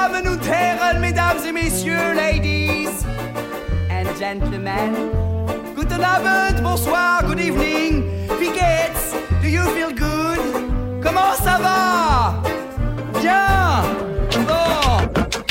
Damen und Herren, Mesdames et Messieurs, Ladies and Gentlemen. Guten Abend, bonsoir, good evening. Wie geht's? Do you feel good? Comment ça va? Bien. Bon.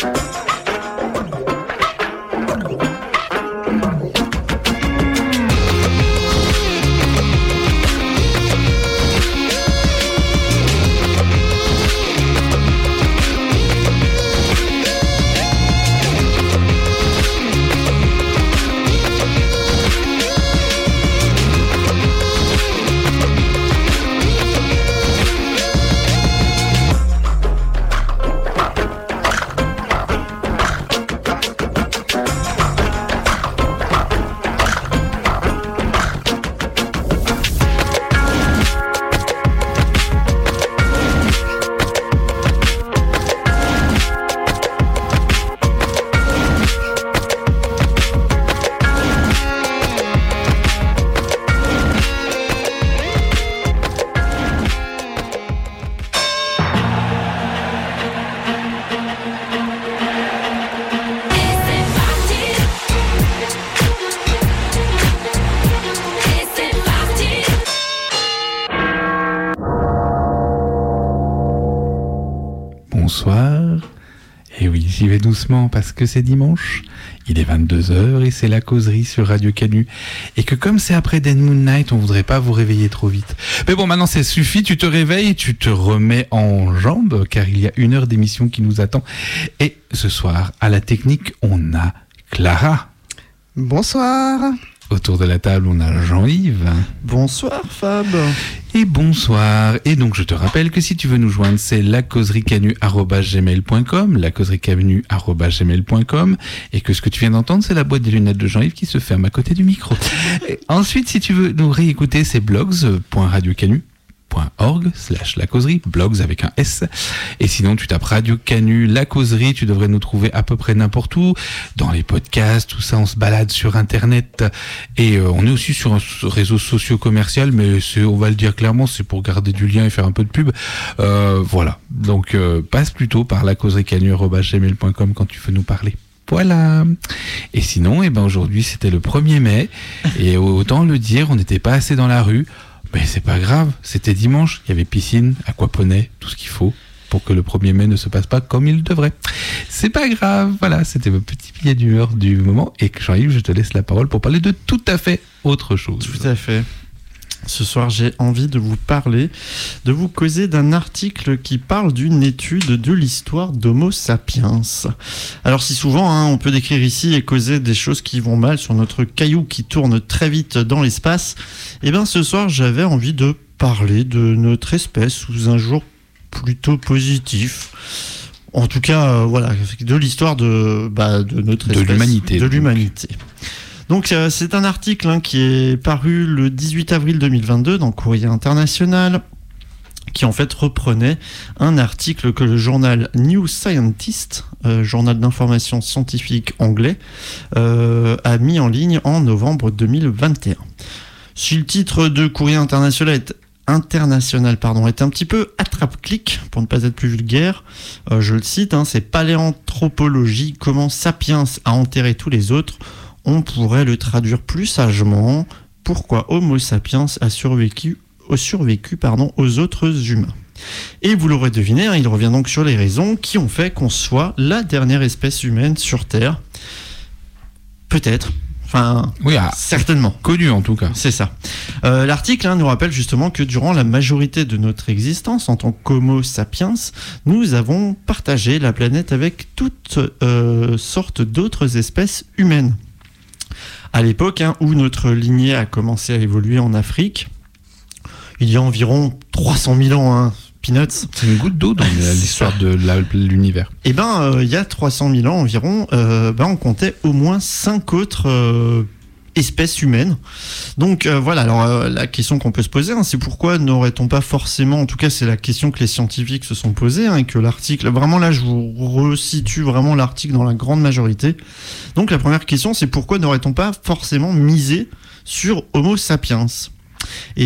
Bonsoir. Et oui, j'y vais doucement parce que c'est dimanche. Il est 22h et c'est la causerie sur Radio Canu. Et que comme c'est après Dead Moon Night, on voudrait pas vous réveiller trop vite. Mais bon, maintenant c'est suffit, tu te réveilles, tu te remets en jambes car il y a 1 heure d'émission qui nous attend. Et ce soir, à la technique, on a Clara. Bonsoir. Autour de la table, on a Jean-Yves. Bonsoir Fab. Et bonsoir. Et donc je te rappelle que si tu veux nous joindre, c'est lacauseriecanu@gmail.com, lacauseriecanu@gmail.com, et que ce que tu viens d'entendre, c'est la boîte des lunettes de Jean-Yves qui se ferme à côté du micro. Et ensuite, si tu veux nous réécouter, c'est blogs.radiocanu.org/la causerie, blogs avec un S. Et sinon, tu tapes Radio Canu, la causerie, tu devrais nous trouver à peu près n'importe où, dans les podcasts, tout ça, on se balade sur Internet. Et on est aussi sur un réseau socio-commercial, mais on va le dire clairement, c'est pour garder du lien et faire un peu de pub. Voilà. Donc, passe plutôt par lacauseriecanu@gmail.com quand tu veux nous parler. Voilà. Et sinon, aujourd'hui, c'était le 1er mai. Et autant le dire, on n'était pas assez dans la rue. Mais c'est pas grave, c'était dimanche, il y avait piscine, aquaponais, tout ce qu'il faut pour que le 1er mai ne se passe pas comme il devrait. C'est pas grave, voilà, c'était mon petit billet d'humeur du moment. Et Jean-Yves, je te laisse la parole pour parler de tout à fait autre chose. Tout à fait. Ce soir, j'ai envie de vous parler, de vous causer d'un article qui parle d'une étude de l'histoire d'Homo sapiens. Alors si souvent, on peut décrire ici et causer des choses qui vont mal sur notre caillou qui tourne très vite dans l'espace, ce soir, j'avais envie de parler de notre espèce sous un jour plutôt positif. En tout cas, voilà, de l'histoire de notre espèce. De l'humanité. Donc c'est un article qui est paru le 18 avril 2022 dans Courrier International, qui en fait reprenait un article que le journal New Scientist, journal d'information scientifique anglais, a mis en ligne en novembre 2021. Si le titre de Courrier International est un petit peu attrape-clic, pour ne pas être plus vulgaire, je le cite, c'est Paléanthropologie, comment Sapiens a enterré tous les autres. On pourrait le traduire plus sagement, pourquoi Homo sapiens a survécu aux autres humains. Et vous l'aurez deviné, il revient donc sur les raisons qui ont fait qu'on soit la dernière espèce humaine sur Terre. Peut-être. Certainement. Connu en tout cas. C'est ça. L'article nous rappelle justement que durant la majorité de notre existence en tant qu'Homo sapiens, nous avons partagé la planète avec toutes sortes d'autres espèces humaines. À l'époque où notre lignée a commencé à évoluer en Afrique, il y a environ 300 000 ans, peanuts. C'est une goutte d'eau dans l'histoire de l'univers. Il y a 300 000 ans environ, on comptait au moins 5 autres espèces humaines. Donc la question qu'on peut se poser, c'est pourquoi n'aurait-on pas forcément, en tout cas c'est la question que les scientifiques se sont posées, et que l'article, vraiment là je vous resitue vraiment l'article dans la grande majorité. Donc la première question, c'est pourquoi n'aurait-on pas forcément misé sur Homo sapiens ?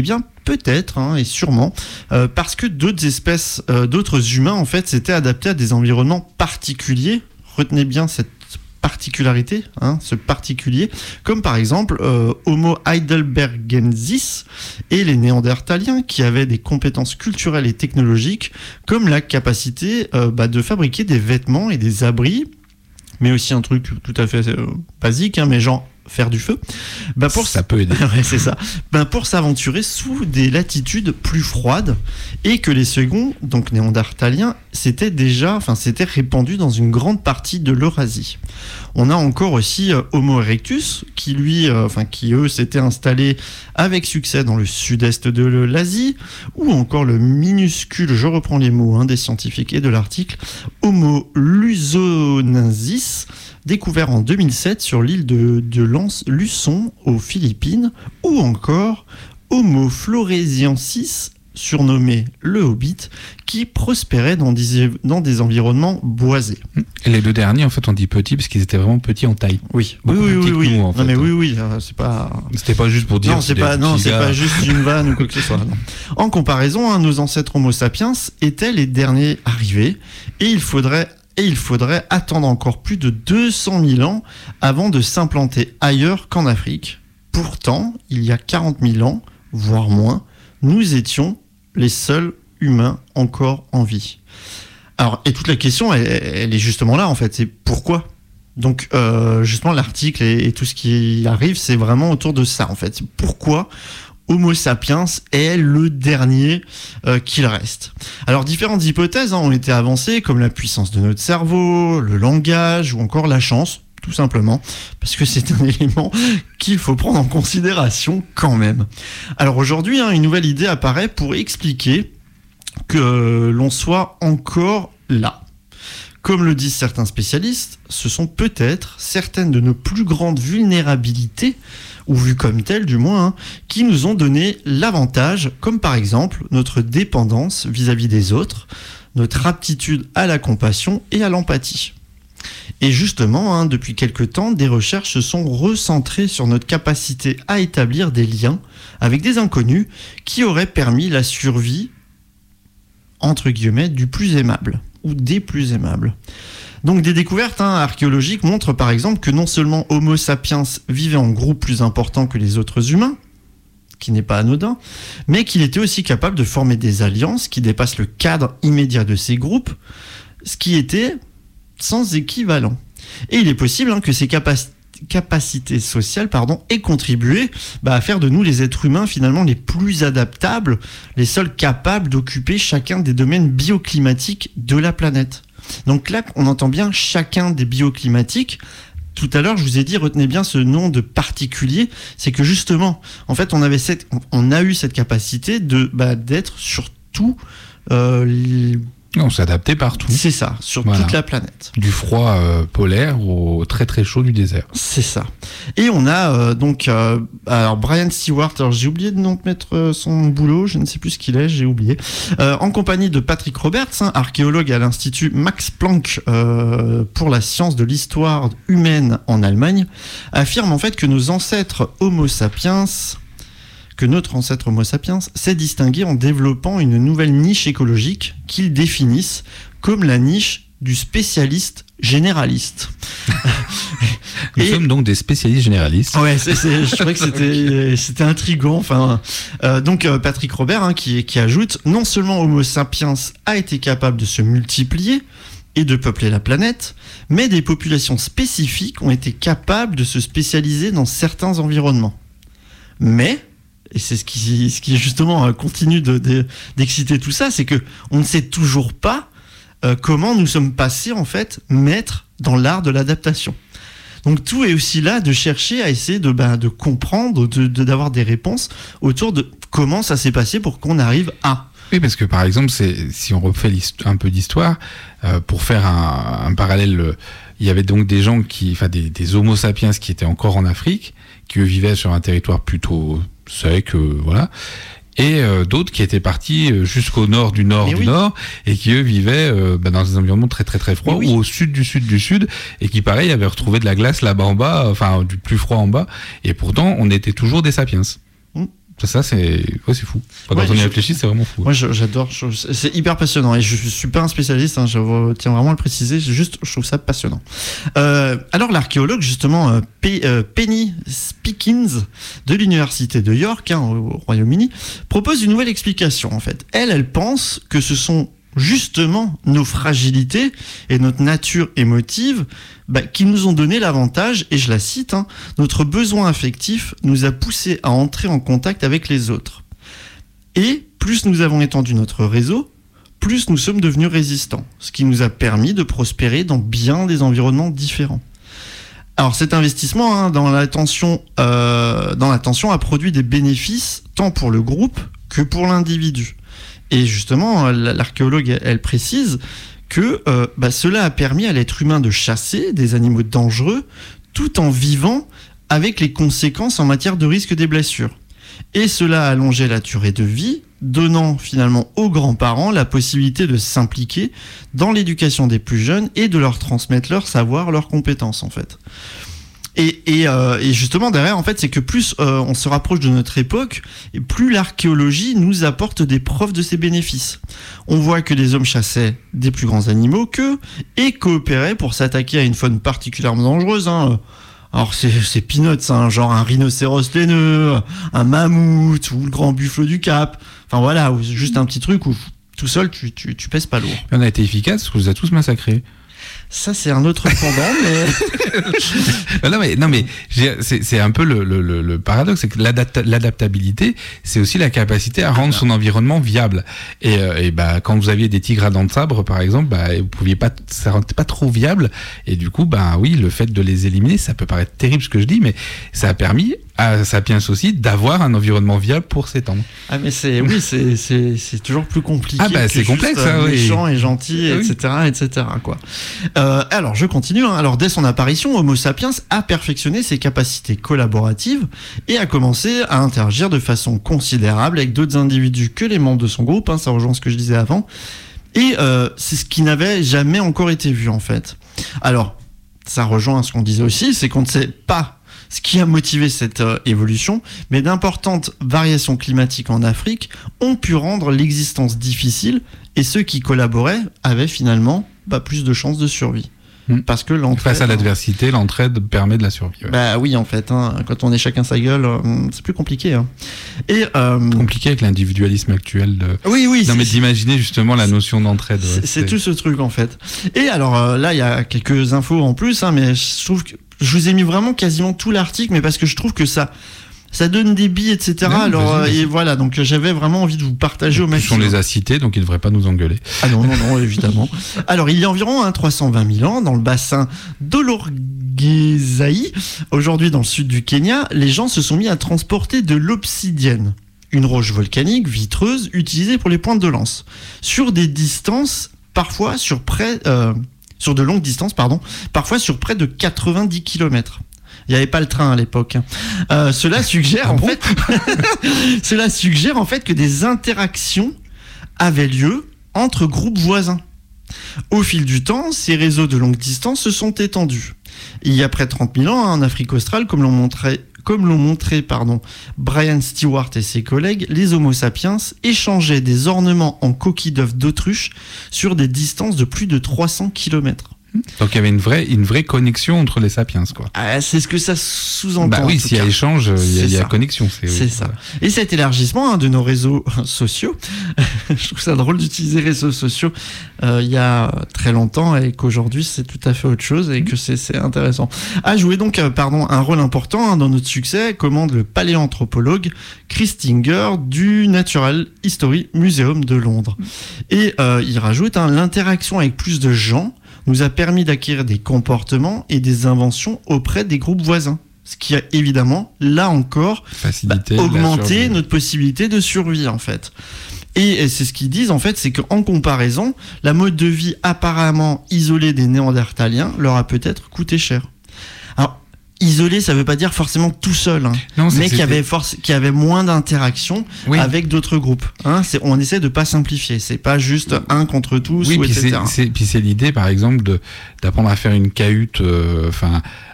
peut-être, et sûrement, parce que d'autres espèces, d'autres humains, en fait, s'étaient adaptés à des environnements particuliers. Retenez bien cette particularité, ce particulier, comme par exemple Homo heidelbergensis et les Néandertaliens qui avaient des compétences culturelles et technologiques comme la capacité de fabriquer des vêtements et des abris, mais aussi un truc tout à fait basique, mais genre faire du feu. Ça peut aider. Ouais, c'est ça. Pour s'aventurer sous des latitudes plus froides et que les seconds, donc néandertaliens, s'étaient répandus dans une grande partie de l'Eurasie. On a encore aussi Homo erectus qui eux s'étaient installés avec succès dans le sud-est de l'Asie, ou encore le minuscule, je reprends les mots des scientifiques et de l'article, Homo luzonensis, découvert en 2007 sur l'île de Luçon aux Philippines, ou encore Homo floresiensis, surnommé le Hobbit, qui prospérait dans des environnements boisés. Et les deux derniers, en fait, on dit petits parce qu'ils étaient vraiment petits en taille. Oui. Nous, en fait. Non, mais oui, c'est pas... C'était pas juste pour dire... Non, c'est pas juste une vanne ou quoi que ce soit. Non. En comparaison, nos ancêtres Homo sapiens étaient les derniers arrivés, et il faudrait attendre encore plus de 200 000 ans avant de s'implanter ailleurs qu'en Afrique. Pourtant, il y a 40 000 ans, voire moins, nous étions les seuls humains encore en vie. Alors, et toute la question, elle est justement là, en fait, c'est pourquoi ? Donc, justement, l'article et tout ce qui arrive, c'est vraiment autour de ça, en fait. C'est pourquoi Homo sapiens est le dernier qu'il reste. Alors, différentes hypothèses ont été avancées, comme la puissance de notre cerveau, le langage ou encore la chance, tout simplement, parce que c'est un élément qu'il faut prendre en considération quand même. Alors aujourd'hui, une nouvelle idée apparaît pour expliquer que l'on soit encore là. Comme le disent certains spécialistes, ce sont peut-être certaines de nos plus grandes vulnérabilités, ou vues comme telles du moins, qui nous ont donné l'avantage, comme par exemple notre dépendance vis-à-vis des autres, notre aptitude à la compassion et à l'empathie. Et justement, depuis quelque temps, des recherches se sont recentrées sur notre capacité à établir des liens avec des inconnus qui auraient permis la survie, entre guillemets, du plus aimable ou des plus aimables. Donc des découvertes archéologiques montrent par exemple que non seulement Homo sapiens vivait en groupe plus important que les autres humains, qui n'est pas anodin, mais qu'il était aussi capable de former des alliances qui dépassent le cadre immédiat de ces groupes, ce qui était sans équivalent. Et il est possible que ces capacités sociales aient contribué à faire de nous les êtres humains finalement les plus adaptables, les seuls capables d'occuper chacun des domaines bioclimatiques de la planète. Donc là, on entend bien chacun des bioclimatiques. Tout à l'heure, je vous ai dit, retenez bien ce nom de particulier, c'est que justement, en fait, on a eu cette capacité d'être sur tout on s'adaptait partout. C'est ça, sur toute la planète. Du froid polaire au très très chaud du désert. C'est ça. Et on a alors Brian Stewart, alors j'ai oublié de mettre son boulot, je ne sais plus ce qu'il est, j'ai oublié. En compagnie de Patrick Roberts, archéologue à l'Institut Max Planck pour la science de l'histoire humaine en Allemagne, affirme en fait que notre ancêtre Homo sapiens s'est distingué en développant une nouvelle niche écologique qu'ils définissent comme la niche du spécialiste généraliste. Nous sommes donc des spécialistes généralistes. Ouais, je trouvais que c'était intriguant. Donc Patrick Robert qui ajoute, non seulement Homo sapiens a été capable de se multiplier et de peupler la planète, mais des populations spécifiques ont été capables de se spécialiser dans certains environnements. Mais et c'est ce qui justement continue d'exciter tout ça, c'est que on ne sait toujours pas comment nous sommes passés en fait maîtres dans l'art de l'adaptation. Donc tout est aussi là de chercher à essayer de comprendre, d'avoir des réponses autour de comment ça s'est passé pour qu'on arrive à. Oui, parce que par exemple, si on refait un peu d'histoire, pour faire un parallèle, il y avait donc des gens des Homo sapiens qui étaient encore en Afrique, qui eux vivaient sur un territoire plutôt sec, voilà, et d'autres qui étaient partis jusqu'au nord du nord et qui eux vivaient dans des environnements très très très froids ou au sud du sud et qui pareil avaient retrouvé de la glace là-bas en bas, enfin du plus froid en bas, et pourtant on était toujours des sapiens. Ça c'est fou. Quand on y réfléchit, c'est vraiment fou. Moi, j'adore. C'est hyper passionnant. Et je suis pas un spécialiste, hein, je tiens vraiment à le préciser. Je trouve ça passionnant. Alors, l'archéologue, justement, Penny Spiekins, de l'université de York, au Royaume-Uni, propose une nouvelle explication, en fait. Elle pense que ce sont justement nos fragilités et notre nature émotive qui nous ont donné l'avantage, et je la cite, notre besoin affectif nous a poussé à entrer en contact avec les autres. Et plus nous avons étendu notre réseau, plus nous sommes devenus résistants, ce qui nous a permis de prospérer dans bien des environnements différents. Alors cet investissement dans l'attention a produit des bénéfices tant pour le groupe que pour l'individu. Et justement, l'archéologue, elle précise que cela a permis à l'être humain de chasser des animaux dangereux tout en vivant avec les conséquences en matière de risque des blessures. Et cela a allongé la durée de vie, donnant finalement aux grands-parents la possibilité de s'impliquer dans l'éducation des plus jeunes et de leur transmettre leur savoir, leurs compétences en fait. Et justement derrière en fait c'est que plus on se rapproche de notre époque et plus l'archéologie nous apporte des preuves de ses bénéfices. On voit que les hommes chassaient des plus grands animaux qu'eux et coopéraient pour s'attaquer à une faune particulièrement dangereuse. Alors c'est peanuts, genre un rhinocéros laineux, un mammouth ou le grand buffle du Cap. Enfin voilà, juste un petit truc où tout seul tu pèses pas lourd. On a été efficace parce qu'on les a tous massacrés. Ça, c'est un autre pendant, mais... non, mais c'est un peu le paradoxe, c'est que l'adaptabilité, c'est aussi la capacité à rendre son environnement viable. Et quand vous aviez des tigres à dents de sabre, par exemple, vous pouviez pas, ça rendait pas trop viable. Et du coup, oui, le fait de les éliminer, ça peut paraître terrible ce que je dis, mais ça a permis à Sapiens aussi d'avoir un environnement viable pour s'étendre. Ah, mais c'est toujours plus compliqué. C'est complexe, méchant et gentil, etc., quoi. Alors, je continue. Alors, dès son apparition, Homo sapiens a perfectionné ses capacités collaboratives et a commencé à interagir de façon considérable avec d'autres individus que les membres de son groupe. Ça rejoint ce que je disais avant. Et c'est ce qui n'avait jamais encore été vu, en fait. Alors, ça rejoint ce qu'on disait aussi, c'est qu'on ne sait pas ce qui a motivé cette évolution, mais d'importantes variations climatiques en Afrique ont pu rendre l'existence difficile et ceux qui collaboraient avaient finalement plus de chances de survie. Parce que l'entraide... Face à l'adversité, l'entraide permet de la survie. Ouais. Oui, en fait. Quand on est chacun sa gueule, c'est plus compliqué. Et, compliqué avec l'individualisme actuel. Oui. Non, mais d'imaginer justement la notion d'entraide. C'est tout ce truc, en fait. Et alors, là, il y a quelques infos en plus, mais je trouve que je vous ai mis vraiment quasiment tout l'article, mais parce que je trouve que ça donne des billes, etc. Non, alors, et voilà, donc j'avais vraiment envie de vous partager au maximum. On les a cités, donc ils ne devraient pas nous engueuler. Ah non, évidemment. Alors, il y a environ 320 000 ans, dans le bassin d'Olorgesailie, aujourd'hui dans le sud du Kenya, les gens se sont mis à transporter de l'obsidienne, une roche volcanique vitreuse utilisée pour les pointes de lance, sur des distances, parfois sur de longues distances, parfois sur près de 90 km. Il n'y avait pas le train à l'époque. Cela suggère en fait que des interactions avaient lieu entre groupes voisins. Au fil du temps, ces réseaux de longue distance se sont étendus. Il y a près de 30 000 ans, en Afrique australe, comme l'ont montré Brian Stewart et ses collègues, les Homo sapiens échangeaient des ornements en coquilles d'œufs d'autruche sur des distances de plus de 300 km. Donc il y avait une vraie connexion entre les sapiens, quoi. C'est ce que ça sous-entend. Oui, s'il y a échange, il y a connexion. C'est ça. Voilà. Et cet élargissement de nos réseaux sociaux, je trouve ça drôle d'utiliser réseaux sociaux il y a très longtemps et qu'aujourd'hui c'est tout à fait autre chose et que c'est intéressant. A joué donc un rôle important dans notre succès, commande le paléanthropologue Chris Stinger du Natural History Museum de Londres. Et il rajoute l'interaction avec plus de gens nous a permis d'acquérir des comportements et des inventions auprès des groupes voisins. Ce qui a évidemment, là encore, augmenté notre possibilité de survie, en fait. Et c'est ce qu'ils disent, en fait, c'est qu'en comparaison, la mode de vie apparemment isolée des Néandertaliens leur a peut-être coûté cher. Alors, isolé, ça veut pas dire forcément tout seul, mais qu'il y avait moins d'interaction avec d'autres groupes. On essaie de pas simplifier, c'est pas juste un contre tous, etc. Puis c'est l'idée, par exemple, d'apprendre à faire une cahute,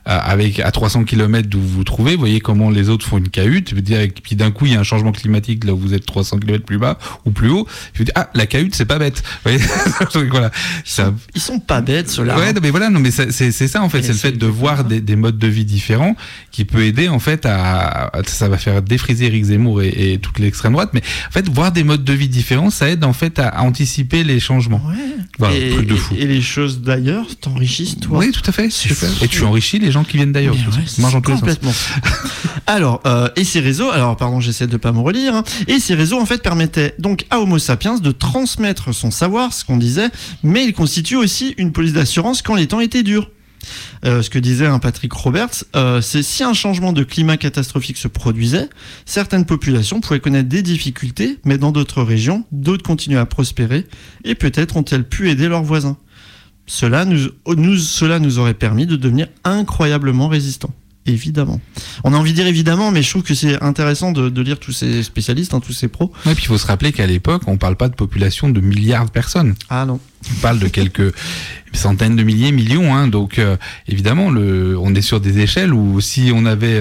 à 300 km d'où vous vous trouvez, vous voyez comment les autres font une cahute, et puis d'un coup il y a un changement climatique là où vous êtes 300 km plus bas ou plus haut, je vous dis la cahute c'est pas bête. Vous voyez voilà. Ils sont pas bêtes ceux-là. Ouais, mais voilà, non mais c'est ça en fait, c'est le fait de voir des modes de vie différents qui peut aider en fait ça va faire défriser Éric Zemmour et toute l'extrême droite, mais en fait voir des modes de vie différents, ça aide en fait à anticiper les changements. Ouais. Voilà, truc de fou. Et les choses d'ailleurs t'enrichissent toi. Oui, tout à fait. Et tu enrichis les gens qui viennent d'ailleurs. Moi j'en complètement. Alors, et ces réseaux, pardon, j'essaie de pas me relire, hein. Et ces réseaux en fait permettaient donc à Homo sapiens de transmettre son savoir, ce qu'on disait, mais ils constituent aussi une police d'assurance quand les temps étaient durs. Ce que disait Patrick Roberts, c'est si un changement de climat catastrophique se produisait, certaines populations pouvaient connaître des difficultés, mais dans d'autres régions, d'autres continuaient à prospérer, et peut-être ont-elles pu aider leurs voisins. Cela nous aurait permis de devenir incroyablement résistants. Évidemment. On a envie de dire évidemment, mais je trouve que c'est intéressant de lire tous ces spécialistes, tous ces pros. Ouais, puis il faut se rappeler qu'à l'époque, on parle pas de population de milliards de personnes. Ah non. On parle de quelques centaines de milliers, millions, hein. Donc évidemment, on est sur des échelles où si on avait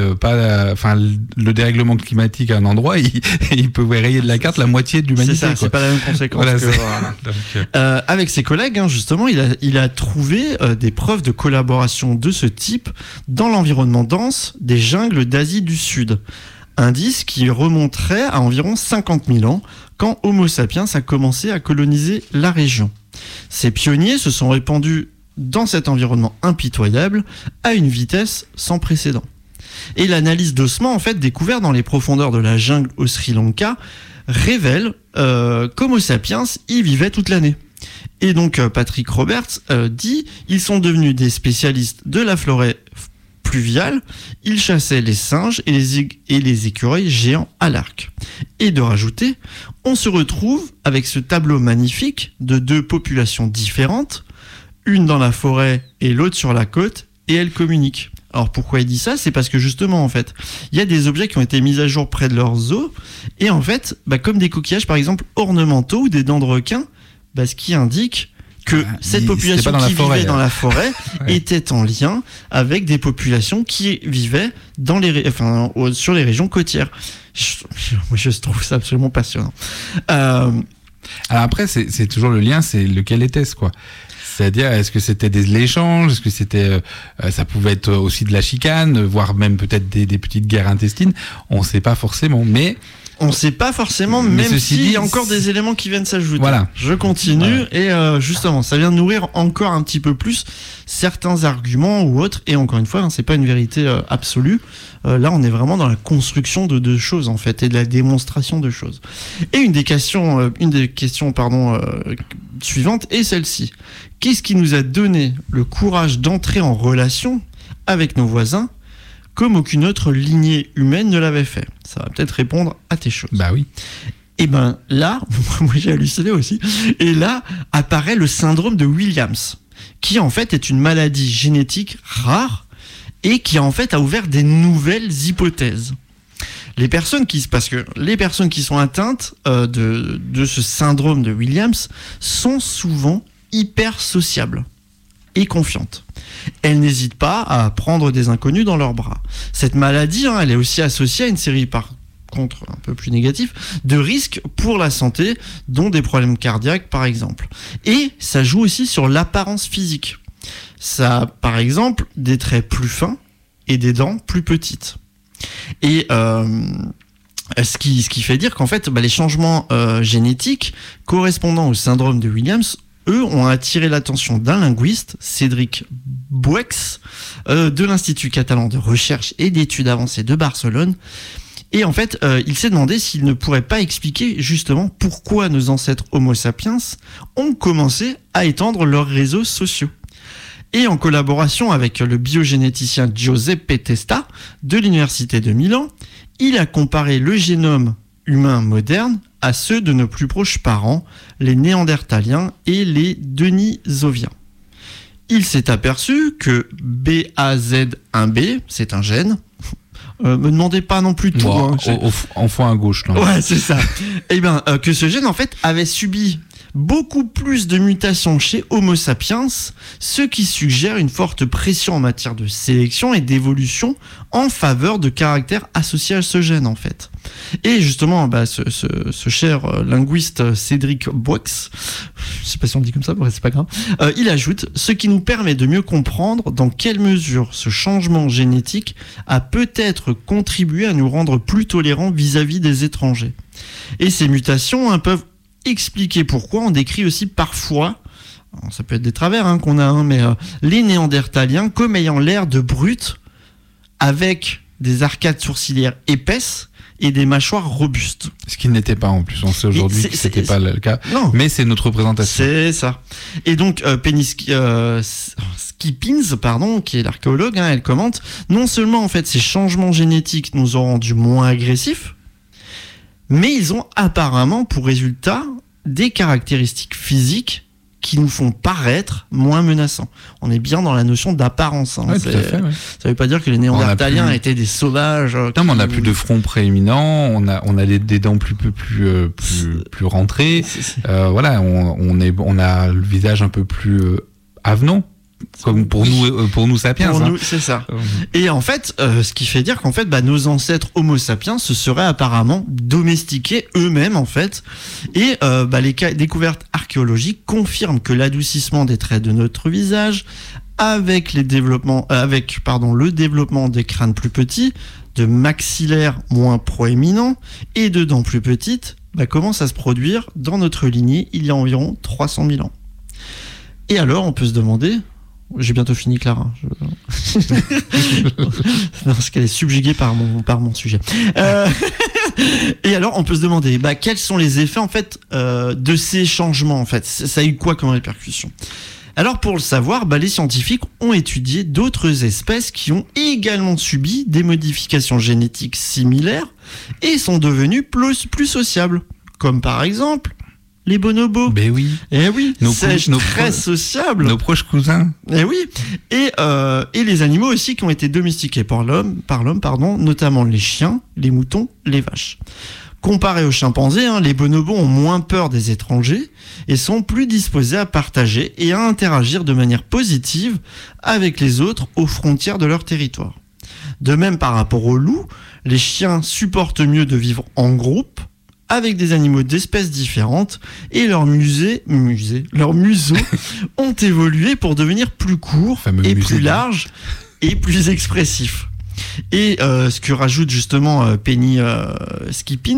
le dérèglement climatique à un endroit, il peut rayer de la carte la moitié de l'humanité. C'est ça, c'est pas la même conséquence. Voilà, avec ses collègues, justement, il a trouvé des preuves de collaboration de ce type dans l'environnement dense des jungles d'Asie du Sud. Indice qui remonterait à environ 50 000 ans, quand Homo sapiens a commencé à coloniser la région. Ces pionniers se sont répandus dans cet environnement impitoyable à une vitesse sans précédent. Et l'analyse d'ossements, en fait, découvert dans les profondeurs de la jungle au Sri Lanka, révèle qu'Homo sapiens y vivait toute l'année. Et donc Patrick Roberts dit « Ils sont devenus des spécialistes de la forêt pluviale, ils chassaient les singes et les écureuils géants à l'arc. » Et de rajouter, on se retrouve avec ce tableau magnifique de deux populations différentes, une dans la forêt et l'autre sur la côte, et elles communiquent. Alors pourquoi il dit ça ? C'est parce que justement, en fait, il y a des objets qui ont été mis à jour près de leurs os, et en fait, comme des coquillages par exemple ornementaux ou des dents de requin, ce qui indique que cette population qui vivait dans la forêt était en lien avec des populations qui vivaient sur les régions côtières. Je trouve ça absolument passionnant. Alors après, c'est toujours le lien, c'est lequel était-ce, quoi. C'est-à-dire, est-ce que c'était de l'échange, est-ce que c'était, ça pouvait être aussi de la chicane, voire même peut-être des petites guerres intestines. On ne sait pas forcément, mais... On ne sait pas forcément, même s'il y a encore des éléments qui viennent s'ajouter. Voilà. Je continue et justement, ça vient nourrir encore un petit peu plus certains arguments ou autres. Et encore une fois, c'est pas une vérité absolue. Là, on est vraiment dans la construction de choses en fait et de la démonstration de choses. Et une des questions suivantes est celle-ci. Qu'est-ce qui nous a donné le courage d'entrer en relation avec nos voisins comme aucune autre lignée humaine ne l'avait fait? Ça va peut-être répondre à tes choses. Bah oui. Et là, moi j'ai halluciné aussi, et là apparaît le syndrome de Williams, qui en fait est une maladie génétique rare, et qui en fait a ouvert des nouvelles hypothèses. Parce que les personnes qui sont atteintes de ce syndrome de Williams sont souvent hyper sociables et confiantes. Elles n'hésitent pas à prendre des inconnus dans leurs bras. Cette maladie, elle est aussi associée à une série, par contre un peu plus négatifs, de risques pour la santé, dont des problèmes cardiaques par exemple. Et ça joue aussi sur l'apparence physique. Ça a par exemple des traits plus fins et des dents plus petites. Et ce qui fait dire qu'en fait, les changements génétiques correspondant au syndrome de Williams, eux, ont attiré l'attention d'un linguiste, Cédric Bouex, de l'Institut catalan de recherche et d'études avancées de Barcelone. Et en fait, il s'est demandé s'il ne pourrait pas expliquer justement pourquoi nos ancêtres Homo sapiens ont commencé à étendre leurs réseaux sociaux. Et en collaboration avec le biogénéticien Giuseppe Testa de l'Université de Milan, il a comparé le génome humain moderne à ceux de nos plus proches parents, les Néandertaliens et les Denisoviens. Il s'est aperçu que BAZ1B, c'est un gène. Me demandez pas non plus tout. En fond à gauche, non. Ouais, c'est ça. Que ce gène, en fait, avait subi beaucoup plus de mutations chez Homo sapiens, ce qui suggère une forte pression en matière de sélection et d'évolution en faveur de caractères associés à ce gène en fait. Et justement, ce cher linguiste Cédric Boix, je sais pas si on dit comme ça, c'est pas grave, il ajoute ce qui nous permet de mieux comprendre dans quelle mesure ce changement génétique a peut-être contribué à nous rendre plus tolérants vis-à-vis des étrangers. Et ces mutations peuvent expliquer pourquoi on décrit aussi parfois, ça peut être des travers qu'on a, mais les Néandertaliens comme ayant l'air de brutes avec des arcades sourcilières épaisses et des mâchoires robustes. Ce qui n'était pas en plus. On sait aujourd'hui que c'était pas le cas. Non. Mais c'est notre représentation. C'est ça. Et donc, Penny Skippins, qui est l'archéologue, elle commente, non seulement en fait ces changements génétiques nous ont rendus moins agressifs, mais ils ont apparemment pour résultat des caractéristiques physiques qui nous font paraître moins menaçants. On est bien dans la notion d'apparence. Ouais, tout à fait, ouais. Ça ne veut pas dire que les Néandertaliens étaient des sauvages. Non, mais on n'a plus de front prééminent, on a des dents plus rentrées. Voilà, on a le visage un peu plus avenant. Comme pour nous sapiens. Pour nous, c'est ça. Et en fait, ce qui fait dire qu'en fait, nos ancêtres Homo sapiens se seraient apparemment domestiqués eux-mêmes en fait. Et les découvertes archéologiques confirment que l'adoucissement des traits de notre visage, avec le développement des crânes plus petits, de maxillaires moins proéminents et de dents plus petites, commence à se produire dans notre lignée il y a environ 300 000 ans. Et alors, on peut se demander. J'ai bientôt fini, Clara. Non, parce qu'elle est subjuguée par mon sujet. Et alors, on peut se demander, quels sont les effets en fait de ces changements en fait. Ça a eu quoi comme répercussion ? Alors, pour le savoir, les scientifiques ont étudié d'autres espèces qui ont également subi des modifications génétiques similaires et sont devenues plus sociables, comme par exemple. Les bonobos. Ben oui. Eh oui. Très sociables. Nos proches cousins. Eh oui. Et les animaux aussi qui ont été domestiqués par l'homme, notamment les chiens, les moutons, les vaches. Comparés aux chimpanzés, les bonobos ont moins peur des étrangers et sont plus disposés à partager et à interagir de manière positive avec les autres aux frontières de leur territoire. De même, par rapport aux loups, les chiens supportent mieux de vivre en groupe, avec des animaux d'espèces différentes, et leurs museaux ont évolué pour devenir plus courts et plus larges et plus expressifs. Et ce que rajoute justement Penny Skippins,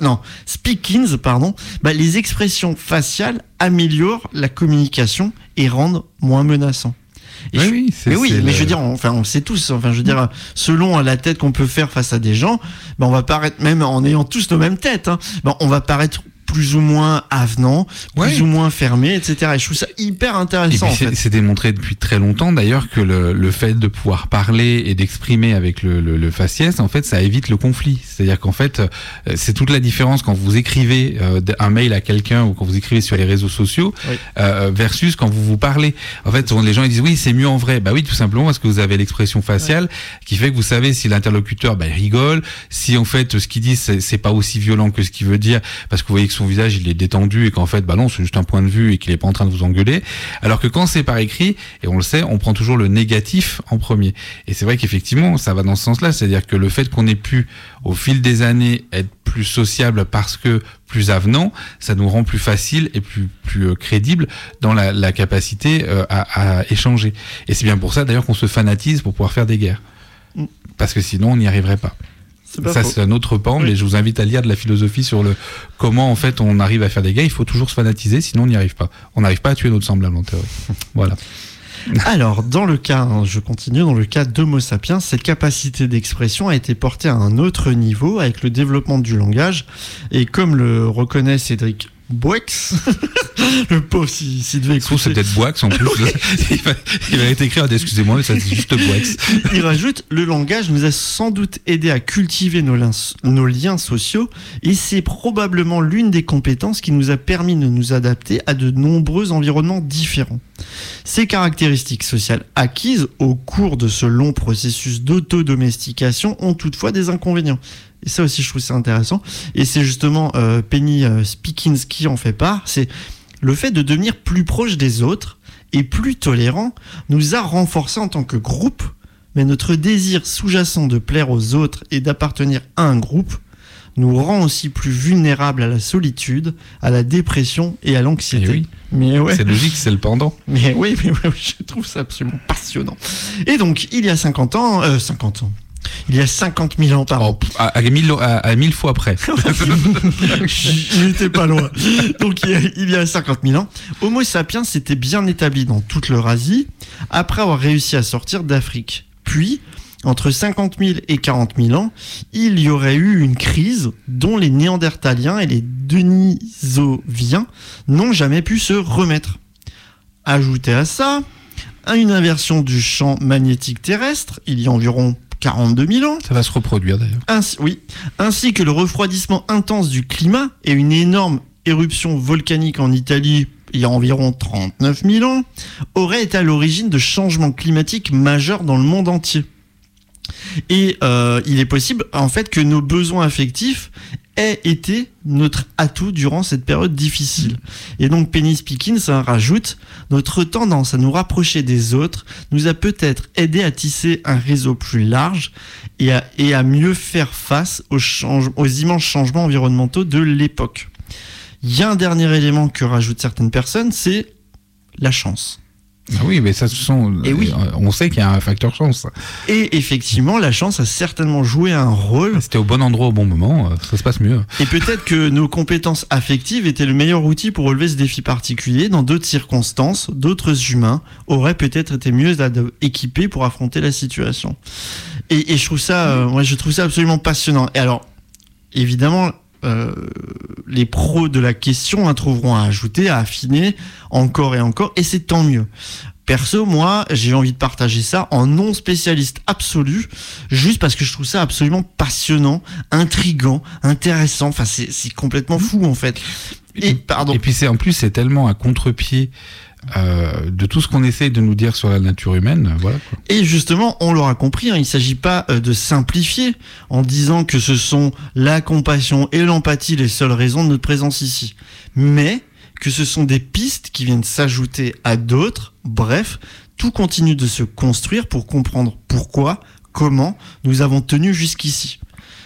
les expressions faciales améliorent la communication et rendent moins menaçants. Mais je veux dire, on sait tous. Selon la tête qu'on peut faire face à des gens, on va paraître, même en ayant tous nos mêmes têtes, on va paraître plus ou moins avenant, plus ou moins fermé, etc. Et je trouve ça hyper intéressant. C'est démontré depuis très longtemps d'ailleurs que le fait de pouvoir parler et d'exprimer avec le faciès, en fait, ça évite le conflit. C'est-à-dire qu'en fait, c'est toute la différence quand vous écrivez un mail à quelqu'un ou quand vous écrivez sur les réseaux sociaux versus quand vous parlez. En fait, les gens ils disent oui, c'est mieux en vrai. Oui, tout simplement parce que vous avez l'expression faciale qui fait que vous savez si l'interlocuteur il rigole, si en fait ce qu'il dit c'est pas aussi violent que ce qu'il veut dire parce que vous voyez que son visage il est détendu et qu'en fait non, c'est juste un point de vue et qu'il est pas en train de vous engueuler, alors que quand c'est par écrit, et on le sait, on prend toujours le négatif en premier. Et c'est vrai qu'effectivement ça va dans ce sens-là, c'est-à-dire que le fait qu'on ait pu au fil des années être plus sociable parce que plus avenant, ça nous rend plus facile et plus crédible dans la capacité à échanger. Et c'est bien pour ça d'ailleurs qu'on se fanatise pour pouvoir faire des guerres, parce que sinon on n'y arriverait pas. C'est un autre pan, mais je vous invite à lire de la philosophie sur comment en fait on arrive à faire des guerres. Il faut toujours se fanatiser, sinon on n'y arrive pas. On n'arrive pas à tuer notre semblable en théorie. Voilà. Alors, je continue, dans le cas d'Homo sapiens, cette capacité d'expression a été portée à un autre niveau avec le développement du langage. Et comme le reconnaît Cédric Boix, le pauvre s'il devait écouter. Je trouve que c'est peut-être Boix en plus. Il va être écrit, excusez-moi, mais ça c'est juste Boix. Il rajoute, le langage nous a sans doute aidé à cultiver nos liens sociaux et c'est probablement l'une des compétences qui nous a permis de nous adapter à de nombreux environnements différents. Ces caractéristiques sociales acquises au cours de ce long processus d'autodomestication ont toutefois des inconvénients. Et ça aussi, je trouve ça intéressant. Et c'est justement Penny Skippins qui en fait part. C'est le fait de devenir plus proche des autres et plus tolérant nous a renforcés en tant que groupe, mais notre désir sous-jacent de plaire aux autres et d'appartenir à un groupe nous rend aussi plus vulnérables à la solitude, à la dépression et à l'anxiété. Et oui. Mais ouais. C'est logique, c'est le pendant. Mais oui, je trouve ça absolument passionnant. Et donc, il y a 50 ans, il y a 50 000 ans, pardon. À 1000 fois près. Je n'étais pas loin. Donc, il y a 50 000 ans, Homo sapiens s'était bien établi dans toute l'Eurasie après avoir réussi à sortir d'Afrique. Puis, entre 50 000 et 40 000 ans, il y aurait eu une crise dont les Néandertaliens et les Denisoviens n'ont jamais pu se remettre. Ajoutez à ça une inversion du champ magnétique terrestre, il y a environ 42 000 ans. Ça va se reproduire d'ailleurs. Ainsi que le refroidissement intense du climat et une énorme éruption volcanique en Italie il y a environ 39 000 ans, auraient été à l'origine de changements climatiques majeurs dans le monde entier. Et il est possible en fait que nos besoins affectifs aient été notre atout durant cette période difficile. Et donc Penny Pickins rajoute: notre tendance à nous rapprocher des autres nous a peut-être aidé à tisser un réseau plus large et à mieux faire face aux immenses changements environnementaux de l'époque. Il y a un dernier élément que rajoutent certaines personnes, c'est la chance. Ah oui, mais ça, on sait qu'il y a un facteur chance. Et effectivement, la chance a certainement joué un rôle. C'était au bon endroit au bon moment, ça se passe mieux. Et peut-être que nos compétences affectives étaient le meilleur outil pour relever ce défi particulier. Dans d'autres circonstances, d'autres humains auraient peut-être été mieux équipés pour affronter la situation. Et je trouve ça, je trouve ça absolument passionnant. Et alors, évidemment, les pros de la question trouveront à ajouter, à affiner encore et encore, et c'est tant mieux. Perso, moi, j'ai envie de partager ça en non spécialiste absolu, juste parce que je trouve ça absolument passionnant, intriguant, intéressant. Enfin, c'est complètement fou en fait. Et puis c'est tellement à contre-pied de tout ce qu'on essaie de nous dire sur la nature humaine, voilà quoi. Et justement, on l'aura compris, il ne s'agit pas de simplifier en disant que ce sont la compassion et l'empathie les seules raisons de notre présence ici, mais que ce sont des pistes qui viennent s'ajouter à d'autres. Bref, tout continue de se construire pour comprendre pourquoi, comment nous avons tenu jusqu'ici.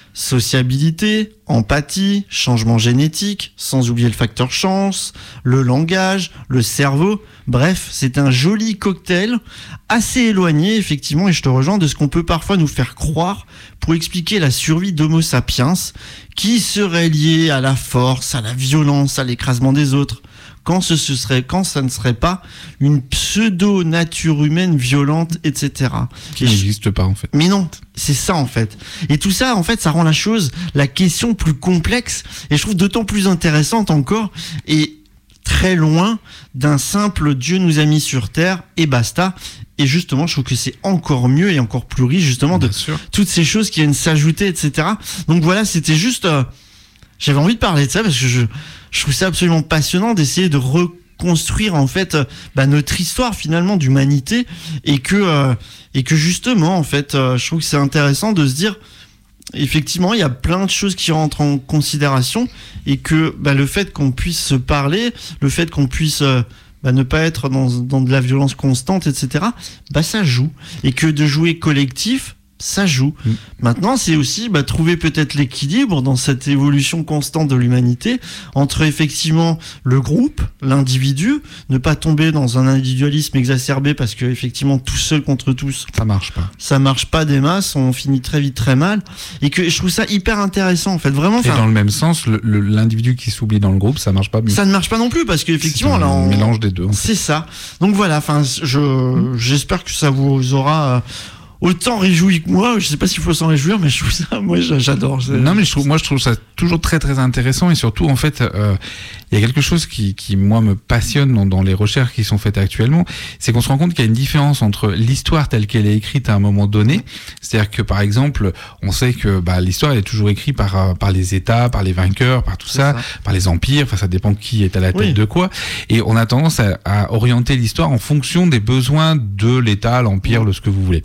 Sociabilité, empathie, changement génétique, sans oublier le facteur chance, le langage, le cerveau. Bref, c'est un joli cocktail assez éloigné, effectivement, et je te rejoins, de ce qu'on peut parfois nous faire croire pour expliquer la survie d'Homo sapiens, qui serait liée à la force, à la violence, à l'écrasement des autres, quand ça ne serait pas une pseudo-nature humaine violente, etc. Qui n'existe pas, en fait. Mais non, c'est ça, en fait. Et tout ça, en fait, ça rend la question plus complexe, et je trouve d'autant plus intéressante encore, et très loin d'un simple Dieu nous a mis sur terre, et basta. Et justement, je trouve que c'est encore mieux et encore plus riche, justement, de toutes ces choses qui viennent s'ajouter, etc. Donc voilà, c'était juste... j'avais envie de parler de ça, parce que je trouve ça absolument passionnant d'essayer de reconstruire en fait notre histoire finalement d'humanité, et que justement en fait je trouve que c'est intéressant de se dire effectivement il y a plein de choses qui rentrent en considération, et que le fait qu'on puisse se parler, le fait qu'on puisse ne pas être dans de la violence constante, etc., ça joue, et que de jouer collectif, ça joue. Maintenant, c'est aussi trouver peut-être l'équilibre dans cette évolution constante de l'humanité entre effectivement le groupe, l'individu, ne pas tomber dans un individualisme exacerbé, parce que effectivement tout seul contre tous, ça marche pas des masses, on finit très vite très mal, et que je trouve ça hyper intéressant en fait, vraiment. Et dans le même sens, l'individu qui s'oublie dans le groupe, ça marche pas bien. Ça ne marche pas non plus, parce qu'effectivement là on mélange des deux. C'est ça. Donc voilà, j'espère que ça vous aura autant réjoui que moi. Je sais pas s'il faut s'en réjouir, mais je trouve ça, moi j'adore. Non, mais je trouve ça toujours très très intéressant, et surtout en fait il y a quelque chose qui moi me passionne dans les recherches qui sont faites actuellement, c'est qu'on se rend compte qu'il y a une différence entre l'histoire telle qu'elle est écrite à un moment donné, c'est-à-dire que par exemple on sait que l'histoire elle est toujours écrite par les États, par les vainqueurs, par tout ça, par les empires, enfin ça dépend qui est à la tête de quoi, et on a tendance à orienter l'histoire en fonction des besoins de l'État, l'empire, de ce que vous voulez. Et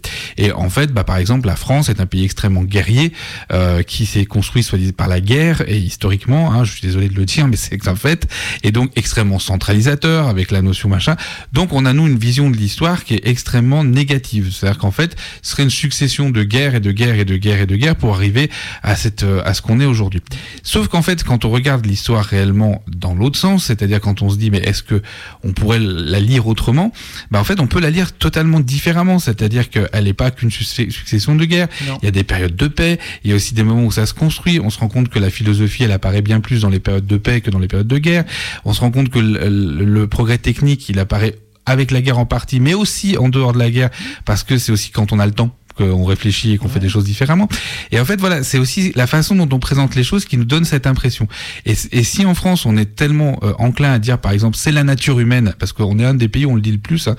Et en fait, par exemple, la France est un pays extrêmement guerrier qui s'est construit soi-disant par la guerre et historiquement, hein, je suis désolé de le dire, mais c'est un fait, et donc extrêmement centralisateur avec la notion machin. Donc on a nous une vision de l'histoire qui est extrêmement négative. C'est-à-dire qu'en fait, ce serait une succession de guerres et de guerres et de guerres et de guerres pour arriver à ce qu'on est aujourd'hui. Sauf qu'en fait, quand on regarde l'histoire réellement dans l'autre sens, c'est-à-dire quand on se dit mais est-ce que on pourrait la lire autrement, en fait on peut la lire totalement différemment, c'est-à-dire qu'elle n'est pas qu'une succession de guerres. Non. Il y a des périodes de paix, il y a aussi des moments où ça se construit, on se rend compte que la philosophie elle apparaît bien plus dans les périodes de paix que dans les périodes de guerre, on se rend compte que le progrès technique il apparaît avec la guerre en partie, mais aussi en dehors de la guerre, parce que c'est aussi quand on a le temps qu'on réfléchit et qu'on fait des choses différemment. Et en fait, voilà, c'est aussi la façon dont on présente les choses qui nous donne cette impression. Et si en France, on est tellement enclin à dire, par exemple, c'est la nature humaine, parce qu'on est un des pays où on le dit le plus, hein,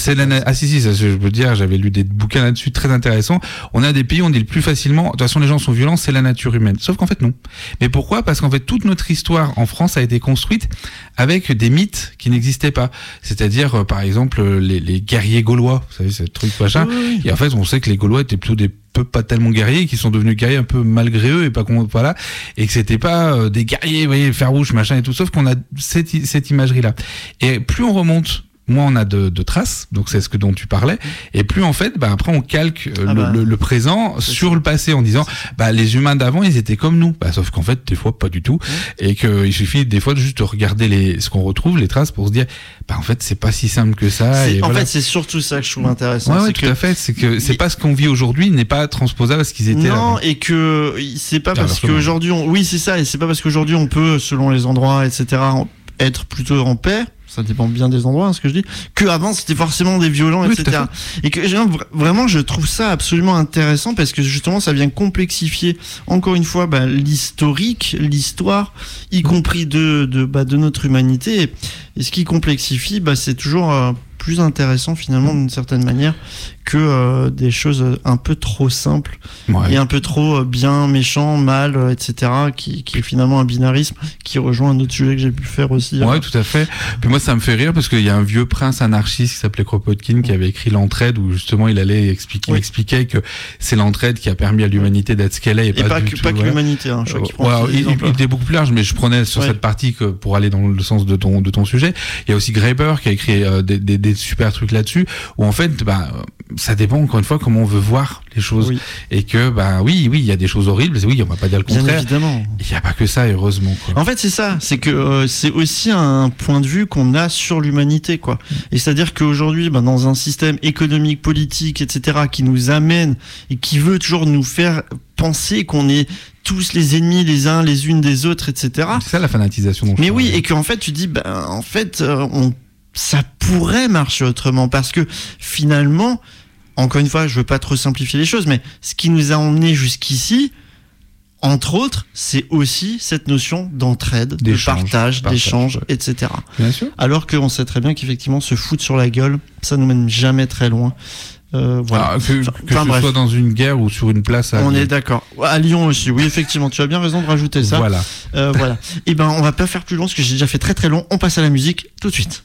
ah si, ça, je peux dire, j'avais lu des bouquins là-dessus très intéressants. On est un des pays où on dit le plus facilement, de toute façon, les gens sont violents, c'est la nature humaine. Sauf qu'en fait, non. Mais pourquoi? Parce qu'en fait, toute notre histoire en France a été construite avec des mythes qui n'existaient pas. C'est-à-dire, par exemple, les guerriers gaulois. Vous savez, ce truc machin. Oui. Et en fait, on sait que les Gaulois étaient plutôt des peu pas tellement guerriers, qui sont devenus guerriers un peu malgré eux et pas voilà, et que c'était pas des guerriers, vous voyez, farouches, machin et tout, sauf qu'on a cette imagerie là. Et plus on remonte, moins on a de traces, donc c'est ce dont tu parlais, et plus en fait, après on calque le présent sur le passé en disant, les humains d'avant ils étaient comme nous, sauf qu'en fait des fois pas du tout, et qu'il suffit des fois de juste regarder ce qu'on retrouve, les traces, pour se dire, en fait c'est pas si simple que ça. Et en fait c'est surtout ça que je trouve intéressant. Ouais, tout à fait, c'est que c'est pas ce qu'on vit aujourd'hui n'est pas transposable à ce qu'ils étaient avant. Non, et que c'est pas parce qu'aujourd'hui oui c'est ça, et c'est pas parce qu'aujourd'hui on peut, selon les endroits etc, être plutôt en paix, ça dépend bien des endroits, ce que je dis, que avant c'était forcément des violents, oui, etc. Et que vraiment je trouve ça absolument intéressant, parce que justement ça vient complexifier encore une fois l'historique, l'histoire, y compris de notre humanité, et ce qui complexifie, c'est toujours plus intéressant finalement d'une certaine manière que des choses un peu trop simples, et un peu trop bien, méchant, mal, etc., qui est finalement un binarisme qui rejoint un autre sujet que j'ai pu faire aussi. Ouais, tout à fait. Puis moi ça me fait rire parce qu'il y a un vieux prince anarchiste qui s'appelait Kropotkin qui avait écrit l'entraide, où justement il allait expliquait que c'est l'entraide qui a permis à l'humanité d'être ce qu'elle est, et pas que l'humanité, hein, il était beaucoup plus large, mais je prenais sur cette partie que pour aller dans le sens de ton sujet. Il y a aussi Graeber qui a écrit des super trucs là-dessus, où en fait ça dépend encore une fois comment on veut voir les choses, et que oui il y a des choses horribles, on va pas dire le contraire, bien évidemment, il y a pas que ça, heureusement, quoi. En fait c'est ça, c'est que c'est aussi un point de vue qu'on a sur l'humanité, quoi. Et c'est-à-dire qu'aujourd'hui dans un système économique, politique, etc., qui nous amène et qui veut toujours nous faire penser qu'on est tous les ennemis les uns les unes des autres, etc. C'est ça la fanatisation. Mais oui, et qu'en fait tu dis ça pourrait marcher autrement, parce que finalement, encore une fois, je veux pas trop simplifier les choses, mais ce qui nous a emmenés jusqu'ici, entre autres, c'est aussi cette notion d'entraide, de partage, d'échange, etc. Bien sûr. Alors qu'on sait très bien qu'effectivement, se foutre sur la gueule, ça nous mène jamais très loin. Voilà. Que ce soit dans une guerre ou sur une place à Lyon. Lyon. Est d'accord. À Lyon aussi, oui, effectivement, tu as bien raison de rajouter ça. Voilà. Voilà. Et on va pas faire plus long, parce que j'ai déjà fait très très long. On passe à la musique tout de suite.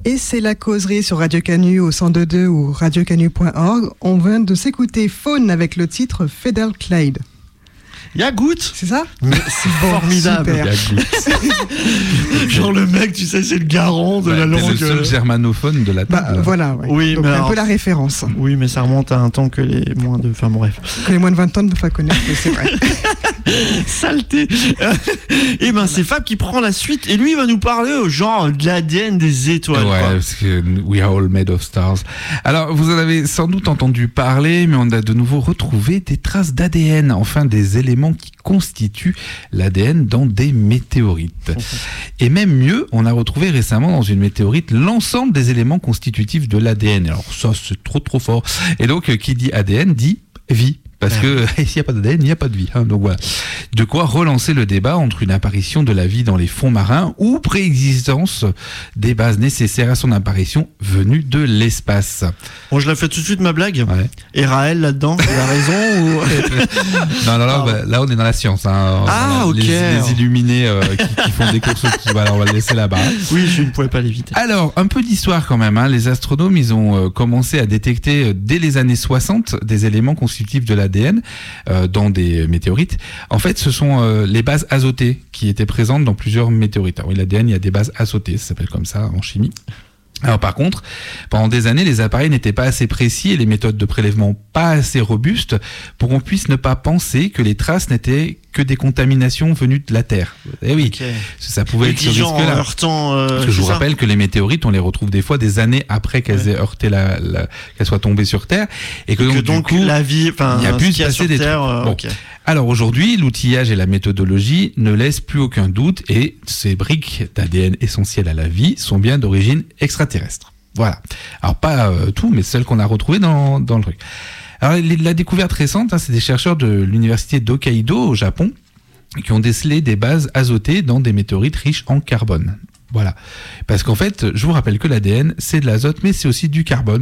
Et c'est la causerie sur Radio Canu au 102.2 ou radiocanu.org. On vient de s'écouter Faune avec le titre Fidel Clyde. Yagout. C'est ça? C'est formidable. Genre le mec, tu sais, c'est le garant de la langue. C'est le seul germanophone de la table. Voilà, ouais. Oui, donc mais un peu la référence. Oui, mais ça remonte à un temps que les moins de... Enfin bref. Que les moins de 20 ans ne peuvent pas connaître, mais c'est vrai. Saleté. Et ben c'est Fab qui prend la suite et lui il va nous parler au genre de l'ADN des étoiles. Ouais, quoi. parce que we are all made of stars. Alors, vous en avez sans doute entendu parler, mais on a de nouveau retrouvé des traces d'ADN, enfin des éléments qui constituent l'ADN dans des météorites. Et même mieux, on a retrouvé récemment dans une météorite l'ensemble des éléments constitutifs de l'ADN. Alors ça, c'est trop fort. Et donc, qui dit ADN dit vie. Parce que s'il n'y a pas d'ADN, il n'y a pas de vie. Donc voilà. De quoi relancer le débat entre une apparition de la vie dans les fonds marins ou préexistence des bases nécessaires à son apparition venue de l'espace. Bon, je la fais tout de suite ma blague. Ouais. Et Raël là-dedans, il a raison ou... Non, là on est dans la science. Hein. Ah, ok. Les illuminés qui font des courses. Voilà, on va le laisser là-bas. Oui, je ne pouvais pas l'éviter. Alors, un peu d'histoire quand même. Hein. Les astronomes, ils ont commencé à détecter dès les années 60 des éléments constitutifs de l'ADN dans des météorites. En fait, ce sont les bases azotées qui étaient présentes dans plusieurs météorites. Alors, oui, l'ADN, il y a des bases azotées, ça s'appelle comme ça en chimie. Alors par contre, pendant des années, les appareils n'étaient pas assez précis et les méthodes de prélèvement pas assez robustes pour qu'on puisse ne pas penser que les traces n'étaient que des contaminations venues de la Terre. Eh oui, Okay. ça pouvait être ce risque-là. Parce que je vous rappelle que les météorites, on les retrouve des fois des années après qu'elles aient heurté qu'elles soient tombées sur Terre, et que donc, du coup, la vie, il y a pu se passer des Terre, trucs. Bon. okay. Alors aujourd'hui, l'outillage et la méthodologie ne laissent plus aucun doute et ces briques d'ADN essentielles à la vie sont bien d'origine extraterrestre. Voilà. Alors pas tout, mais celles qu'on a retrouvées dans le truc. Alors la découverte récente, c'est des chercheurs de l'université d'Hokkaido au Japon qui ont décelé des bases azotées dans des météorites riches en carbone. Voilà. Parce qu'en fait, je vous rappelle que l'ADN, c'est de l'azote, mais c'est aussi du carbone.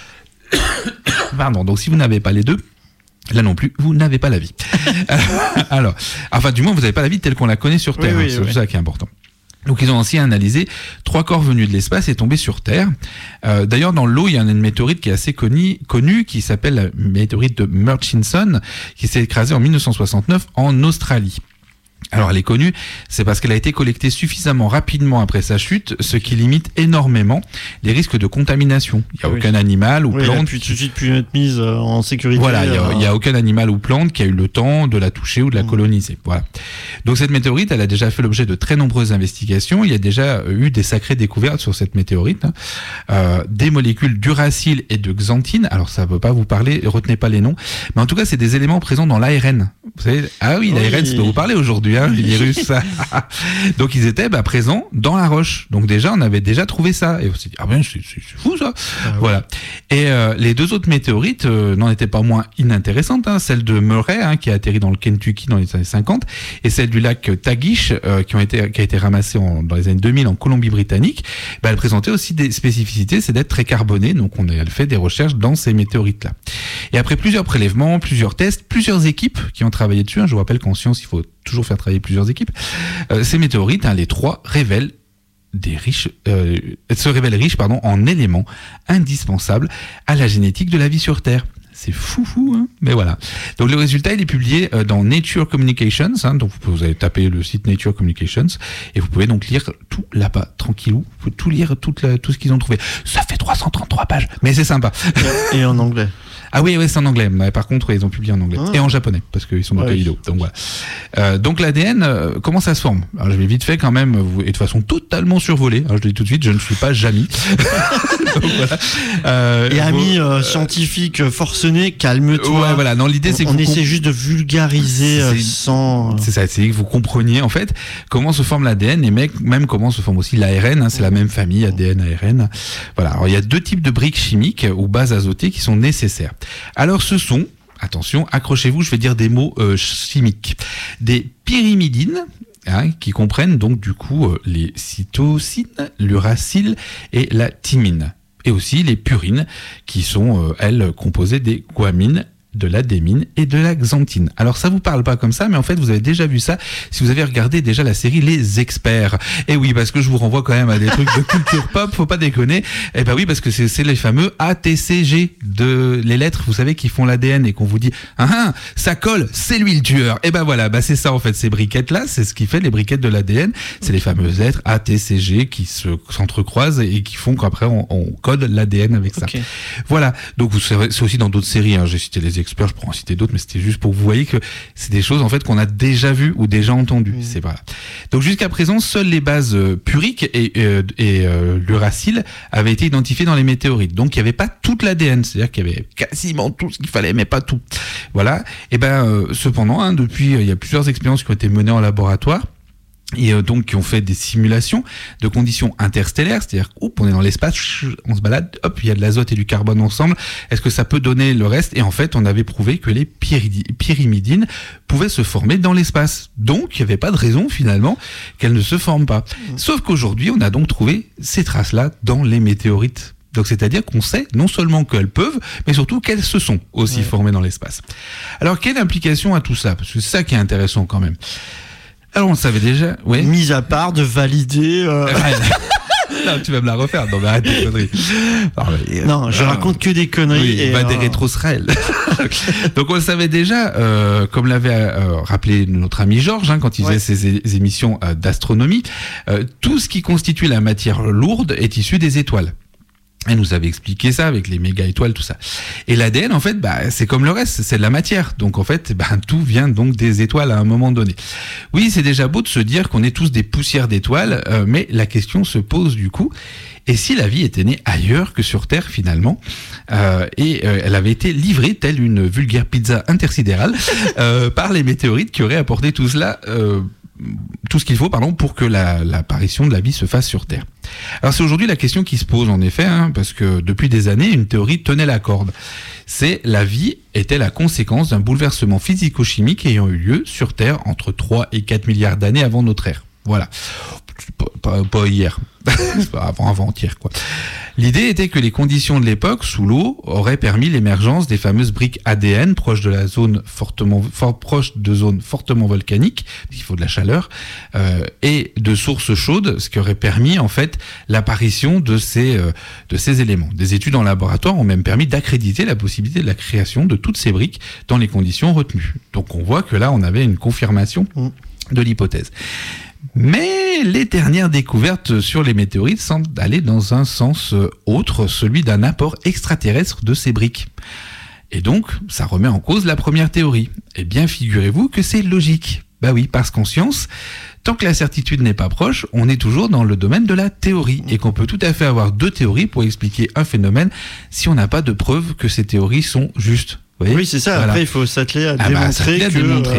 Pardon. Donc si vous n'avez pas les deux, là non plus, vous n'avez pas la vie. Alors, enfin, du moins, vous n'avez pas la vie telle qu'on la connaît sur Terre. Oui, c'est ça qui est important. Donc, ils ont aussi analysé 3 corps venus de l'espace et tombés sur Terre. D'ailleurs, dans l'eau, il y a une météorite qui est assez connue, qui s'appelle la météorite de Murchison, qui s'est écrasée en 1969 en Australie. Alors elle est connue, c'est parce qu'elle a été collectée suffisamment rapidement après sa chute, ce qui limite énormément les risques de contamination. Il n'y a aucun animal ou plante. Puis tout de suite pu être mise en sécurité. Voilà, il n'y a aucun animal ou plante qui a eu le temps de la toucher ou de la coloniser. Voilà. Donc cette météorite, elle a déjà fait l'objet de très nombreuses investigations. Il y a déjà eu des sacrées découvertes sur cette météorite. Des molécules d'uracile et de xanthine. Alors ça ne peut pas vous parler, retenez pas les noms. Mais en tout cas, c'est des éléments présents dans l'ARN. Vous savez, l'ARN, ça peut vous parler aujourd'hui. Les virus. Donc ils étaient présents dans la roche. Donc déjà on avait déjà trouvé ça et on s'est dit c'est fou ça. Voilà. Et les 2 autres météorites n'en étaient pas moins inintéressantes. Celle de Murray qui a atterri dans le Kentucky dans les années 50 et celle du lac Tagish qui a été ramassée dans les années 2000 en Colombie-Britannique. Elle présentait aussi des spécificités, c'est d'être très carbonée. Donc on a fait des recherches dans ces météorites là. Et après plusieurs prélèvements, plusieurs tests, plusieurs équipes qui ont travaillé dessus. Je vous rappelle qu'en science il faut toujours faire travailler plusieurs équipes. Ces météorites, les 3 se révèlent riches en éléments indispensables à la génétique de la vie sur Terre. C'est fou, mais voilà. Donc le résultat, il est publié dans Nature Communications. Donc vous allez taper le site Nature Communications et vous pouvez donc lire tout là-bas, tranquillou. Vous pouvez tout lire, tout ce qu'ils ont trouvé. Ça fait 333 pages, mais c'est sympa. Et en anglais. Ah oui, c'est en anglais. Mais par contre, ils ont publié en anglais. Et en japonais, parce qu'ils sont dans Hokkaido. Donc voilà. Donc l'ADN, comment ça se forme? Alors je vais vite fait quand même, et de façon totalement survolée. Alors, je le dis tout de suite, je ne suis pas Jamy. Donc, voilà. Et amis scientifiques forcenés, calme-toi. Ouais, voilà. Non, l'idée c'est que on essaie juste de vulgariser sans. C'est ça, c'est que vous compreniez en fait comment se forme l'ADN et même comment se forme aussi l'ARN. C'est la même famille, ADN, ARN. Voilà. Alors il y a 2 types de briques chimiques ou bases azotées qui sont nécessaires. Alors ce sont, attention, accrochez-vous, je vais dire des mots chimiques, des pyrimidines, qui comprennent donc du coup les cytosines, l'uracile et la thymine, et aussi les purines qui sont elles composées des guamines, de l'adémine et de la xanthine. Alors ça vous parle pas comme ça, mais en fait vous avez déjà vu ça si vous avez regardé déjà la série Les Experts. Et oui, parce que je vous renvoie quand même à des trucs de culture pop, faut pas déconner. Et ben oui, parce que c'est les fameux ATCG, de les lettres, vous savez, qui font l'ADN et qu'on vous dit ça colle, c'est lui le tueur. Et ben voilà, c'est ça en fait, ces briquettes là, c'est ce qui fait les briquettes de l'ADN, c'est les fameuses lettres ATCG qui s'entrecroisent et qui font qu'après on code l'ADN avec ça. Okay. Voilà, donc vous savez, c'est aussi dans d'autres séries, j'ai cité Les Experts, je pourrais en citer d'autres, mais c'était juste pour que vous voyez que c'est des choses en fait qu'on a déjà vues ou déjà entendues. C'est voilà. Donc jusqu'à présent, seules les bases puriques et l'uracile avaient été identifiées dans les météorites. Donc il n'y avait pas toute l'ADN, c'est-à-dire qu'il y avait quasiment tout ce qu'il fallait, mais pas tout. Voilà. Et cependant, depuis, il y a plusieurs expériences qui ont été menées en laboratoire. Et donc qui ont fait des simulations de conditions interstellaires, c'est-à-dire on est dans l'espace, on se balade, hop, il y a de l'azote et du carbone ensemble, est-ce que ça peut donner le reste? Et en fait, on avait prouvé que les pyrimidines pouvaient se former dans l'espace. Donc, il n'y avait pas de raison finalement qu'elles ne se forment pas. Sauf qu'aujourd'hui, on a donc trouvé ces traces-là dans les météorites. Donc, c'est-à-dire qu'on sait non seulement qu'elles peuvent, mais surtout qu'elles se sont aussi formées dans l'espace. Alors, quelle implication a tout ça? Parce que c'est ça qui est intéressant quand même. Alors on le savait déjà, oui. Mis à part de valider. Non, tu vas me la refaire. Non, mais arrête tes conneries. Non, je raconte que des conneries. Oui, des rétro-srel. Donc on le savait déjà, comme l'avait rappelé notre ami Georges, quand il faisait ses émissions d'astronomie, tout ce qui constitue la matière lourde est issu des étoiles. Elle nous avait expliqué ça avec les méga étoiles, tout ça. Et l'ADN, en fait, c'est comme le reste, c'est de la matière. Donc, en fait, tout vient donc des étoiles à un moment donné. Oui, c'est déjà beau de se dire qu'on est tous des poussières d'étoiles, mais la question se pose du coup. Et si la vie était née ailleurs que sur Terre, finalement, elle avait été livrée, telle une vulgaire pizza intersidérale, par les météorites qui auraient apporté tout cela, tout ce qu'il faut, pour que l'apparition de la vie se fasse sur Terre. Alors c'est aujourd'hui la question qui se pose en effet, parce que depuis des années, une théorie tenait la corde. C'est la vie était la conséquence d'un bouleversement physico-chimique ayant eu lieu sur Terre entre 3 et 4 milliards d'années avant notre ère. Voilà. Pas hier. Avant-hier, quoi. L'idée était que les conditions de l'époque, sous l'eau, auraient permis l'émergence des fameuses briques ADN proches de zones fortement volcaniques, il faut de la chaleur, et de sources chaudes, ce qui aurait permis, en fait, l'apparition de ces éléments. Des études en laboratoire ont même permis d'accréditer la possibilité de la création de toutes ces briques dans les conditions retenues. Donc on voit que là, on avait une confirmation de l'hypothèse. Mais les dernières découvertes sur les météorites semblent aller dans un sens autre, celui d'un apport extraterrestre de ces briques. Et donc, ça remet en cause la première théorie. Eh bien, figurez-vous que c'est logique. Bah oui, parce qu'en science, tant que la certitude n'est pas proche, on est toujours dans le domaine de la théorie et qu'on peut tout à fait avoir deux théories pour expliquer un phénomène si on n'a pas de preuve que ces théories sont justes. Vous voyez ? Oui, c'est ça. Voilà. Après, il faut s'atteler à démontrer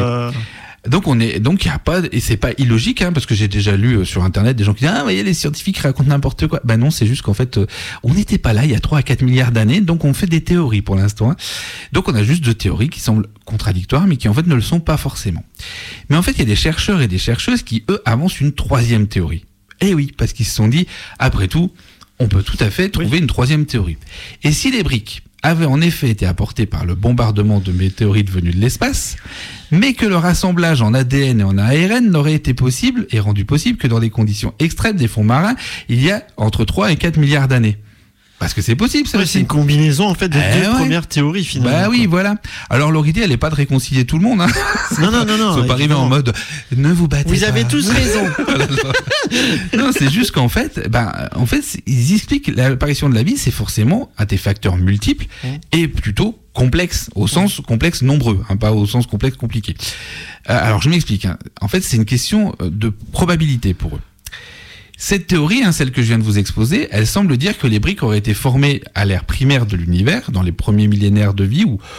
Donc il y a pas, et c'est pas illogique, parce que j'ai déjà lu sur internet des gens qui disent vous voyez, les scientifiques racontent n'importe quoi. Ben non, c'est juste qu'en fait on n'était pas là il y a 3 à 4 milliards d'années, donc on fait des théories pour l'instant. Donc on a juste deux théories qui semblent contradictoires mais qui en fait ne le sont pas forcément. Mais en fait il y a des chercheurs et des chercheuses qui eux avancent une troisième théorie. Et oui, parce qu'ils se sont dit après tout on peut tout à fait trouver une troisième théorie. Et si les briques avaient en effet été apportées par le bombardement de météorites venues de l'espace, mais que leur assemblage en ADN et en ARN n'aurait été possible et rendu possible que dans des conditions extrêmes des fonds marins, il y a entre 3 et 4 milliards d'années. Parce que c'est possible, ça aussi. C'est une combinaison, en fait, de deux premières théories, finalement. Bah oui, voilà. Alors, leur idée, elle n'est pas de réconcilier tout le monde, Non. Faut pas arriver en mode, ne vous battez pas. Vous avez tous raison. Non, c'est juste qu'en fait, ils expliquent l'apparition de la vie, c'est forcément à des facteurs multiples et plutôt complexes, au sens complexe nombreux, pas au sens complexe compliqué. Alors, je m'explique. En fait, c'est une question de probabilité pour eux. Cette théorie, celle que je viens de vous exposer, elle semble dire que les briques auraient été formées à l'ère primaire de l'univers, dans les premiers millénaires de vie, ou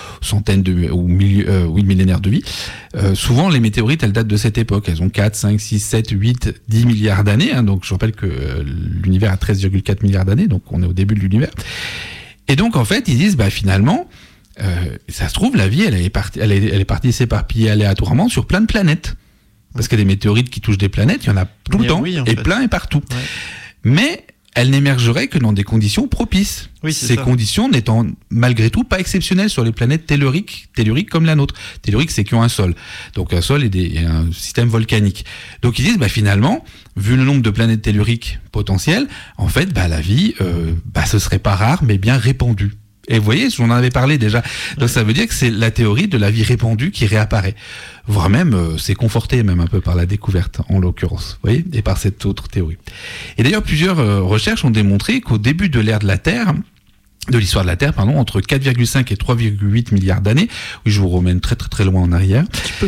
millénaires de vie. Souvent, les météorites, elles datent de cette époque. Elles ont 4, 5, 6, 7, 8, 10 milliards d'années. Donc, je rappelle que l'univers a 13,4 milliards d'années, donc on est au début de l'univers. Et donc, en fait, ils disent, finalement, ça se trouve, la vie, elle est partie s'éparpiller aléatoirement sur plein de planètes. Parce que des météorites qui touchent des planètes, il y en a tout le temps, plein et partout. Ouais. Mais elle n'émergerait que dans des conditions propices. Oui, c'est Ces ça. conditions n'étant malgré tout pas exceptionnelles sur les planètes telluriques comme la nôtre. Telluriques, c'est qui ont un sol. Donc un sol et un système volcanique. Donc ils disent, finalement, vu le nombre de planètes telluriques potentielles, en fait, la vie, ce serait pas rare, mais bien répandue. Et vous voyez, j'en avais parlé déjà. Donc ça veut dire que c'est la théorie de la vie répandue qui réapparaît. Voire même, c'est conforté même un peu par la découverte, en l'occurrence. Vous voyez, et par cette autre théorie. Et d'ailleurs, plusieurs recherches ont démontré qu'au début de l'ère de la Terre, de l'histoire de la Terre, entre 4,5 et 3,8 milliards d'années, oui, je vous remène très très très loin en arrière,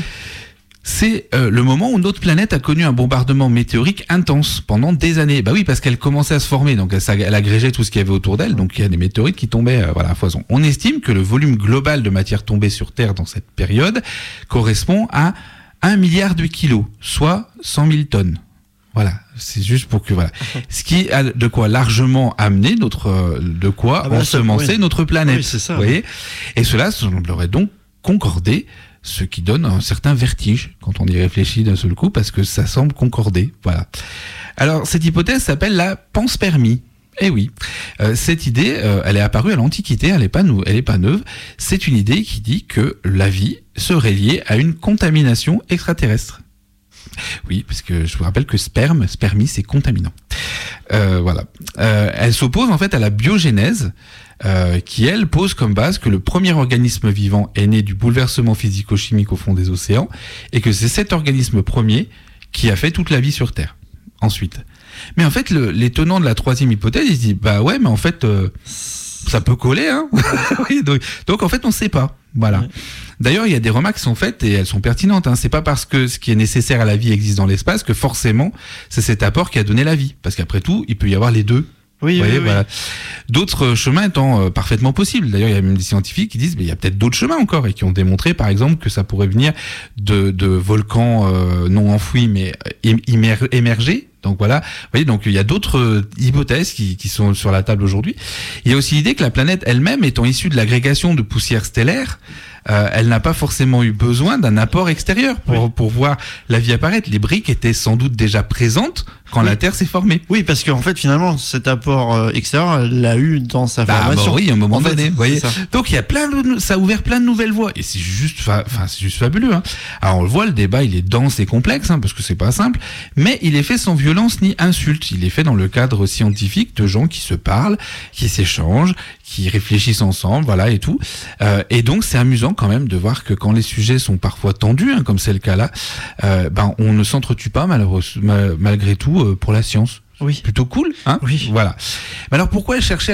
c'est le moment où notre planète a connu un bombardement météorique intense pendant des années. Oui, parce qu'elle commençait à se former, donc elle agrégeait tout ce qu'il y avait autour d'elle, donc il y a des météorites qui tombaient à foison. On estime que le volume global de matière tombée sur Terre dans cette période correspond à 1 milliard de kilos, soit 100 000 tonnes. Voilà, c'est juste pour que ce qui a de quoi largement amener ensemencer notre planète. Oui, c'est ça. Vous voyez, et cela semblerait donc concorder, ce qui donne un certain vertige quand on y réfléchit d'un seul coup, parce que ça semble concorder. Voilà. Alors cette hypothèse s'appelle la panspermie. Eh oui, cette idée, elle est apparue à l'Antiquité, elle est pas neuve. C'est une idée qui dit que la vie serait liée à une contamination extraterrestre. Oui, parce que je vous rappelle que spermie, c'est contaminant. Voilà. Elle s'oppose en fait à la biogénèse, qui elle pose comme base que le premier organisme vivant est né du bouleversement physico-chimique au fond des océans, et que c'est cet organisme premier qui a fait toute la vie sur Terre. Ensuite. Mais en fait, les tenants de la troisième hypothèse, ils se disent, mais en fait, ça peut coller, hein. Oui, donc en fait, on ne sait pas. Voilà. Ouais. D'ailleurs, il y a des remarques qui sont faites et elles sont pertinentes. C'est pas parce que ce qui est nécessaire à la vie existe dans l'espace que forcément c'est cet apport qui a donné la vie. Parce qu'après tout, il peut y avoir les deux. Oui, vous voyez, voilà. D'autres chemins étant parfaitement possibles. D'ailleurs, il y a même des scientifiques qui disent il y a peut-être d'autres chemins encore et qui ont démontré, par exemple, que ça pourrait venir de volcans non enfouis mais émergés. Donc voilà, vous voyez, donc il y a d'autres hypothèses qui sont sur la table aujourd'hui. Il y a aussi l'idée que la planète elle-même étant issue de l'agrégation de poussière stellaire, elle n'a pas forcément eu besoin d'un apport extérieur pour voir la vie apparaître. Les briques étaient sans doute déjà présentes quand la Terre s'est formée. Oui, parce qu'en fait, finalement, cet apport extérieur, elle l'a eu dans sa formation. Oui, à un moment donné. Vous voyez. Donc il y a ça a ouvert plein de nouvelles voies et c'est juste fabuleux. Alors on le voit, le débat il est dense et complexe parce que c'est pas simple, mais il est fait sans violence ni insulte. Il est fait dans le cadre scientifique de gens qui se parlent, qui s'échangent, qui réfléchissent ensemble, voilà et tout. Et donc c'est amusant quand même de voir que quand les sujets sont parfois tendus, comme c'est le cas là, on ne s'entretue pas malgré tout pour la science. Oui. Plutôt cool, Oui. Voilà. Mais alors pourquoi chercher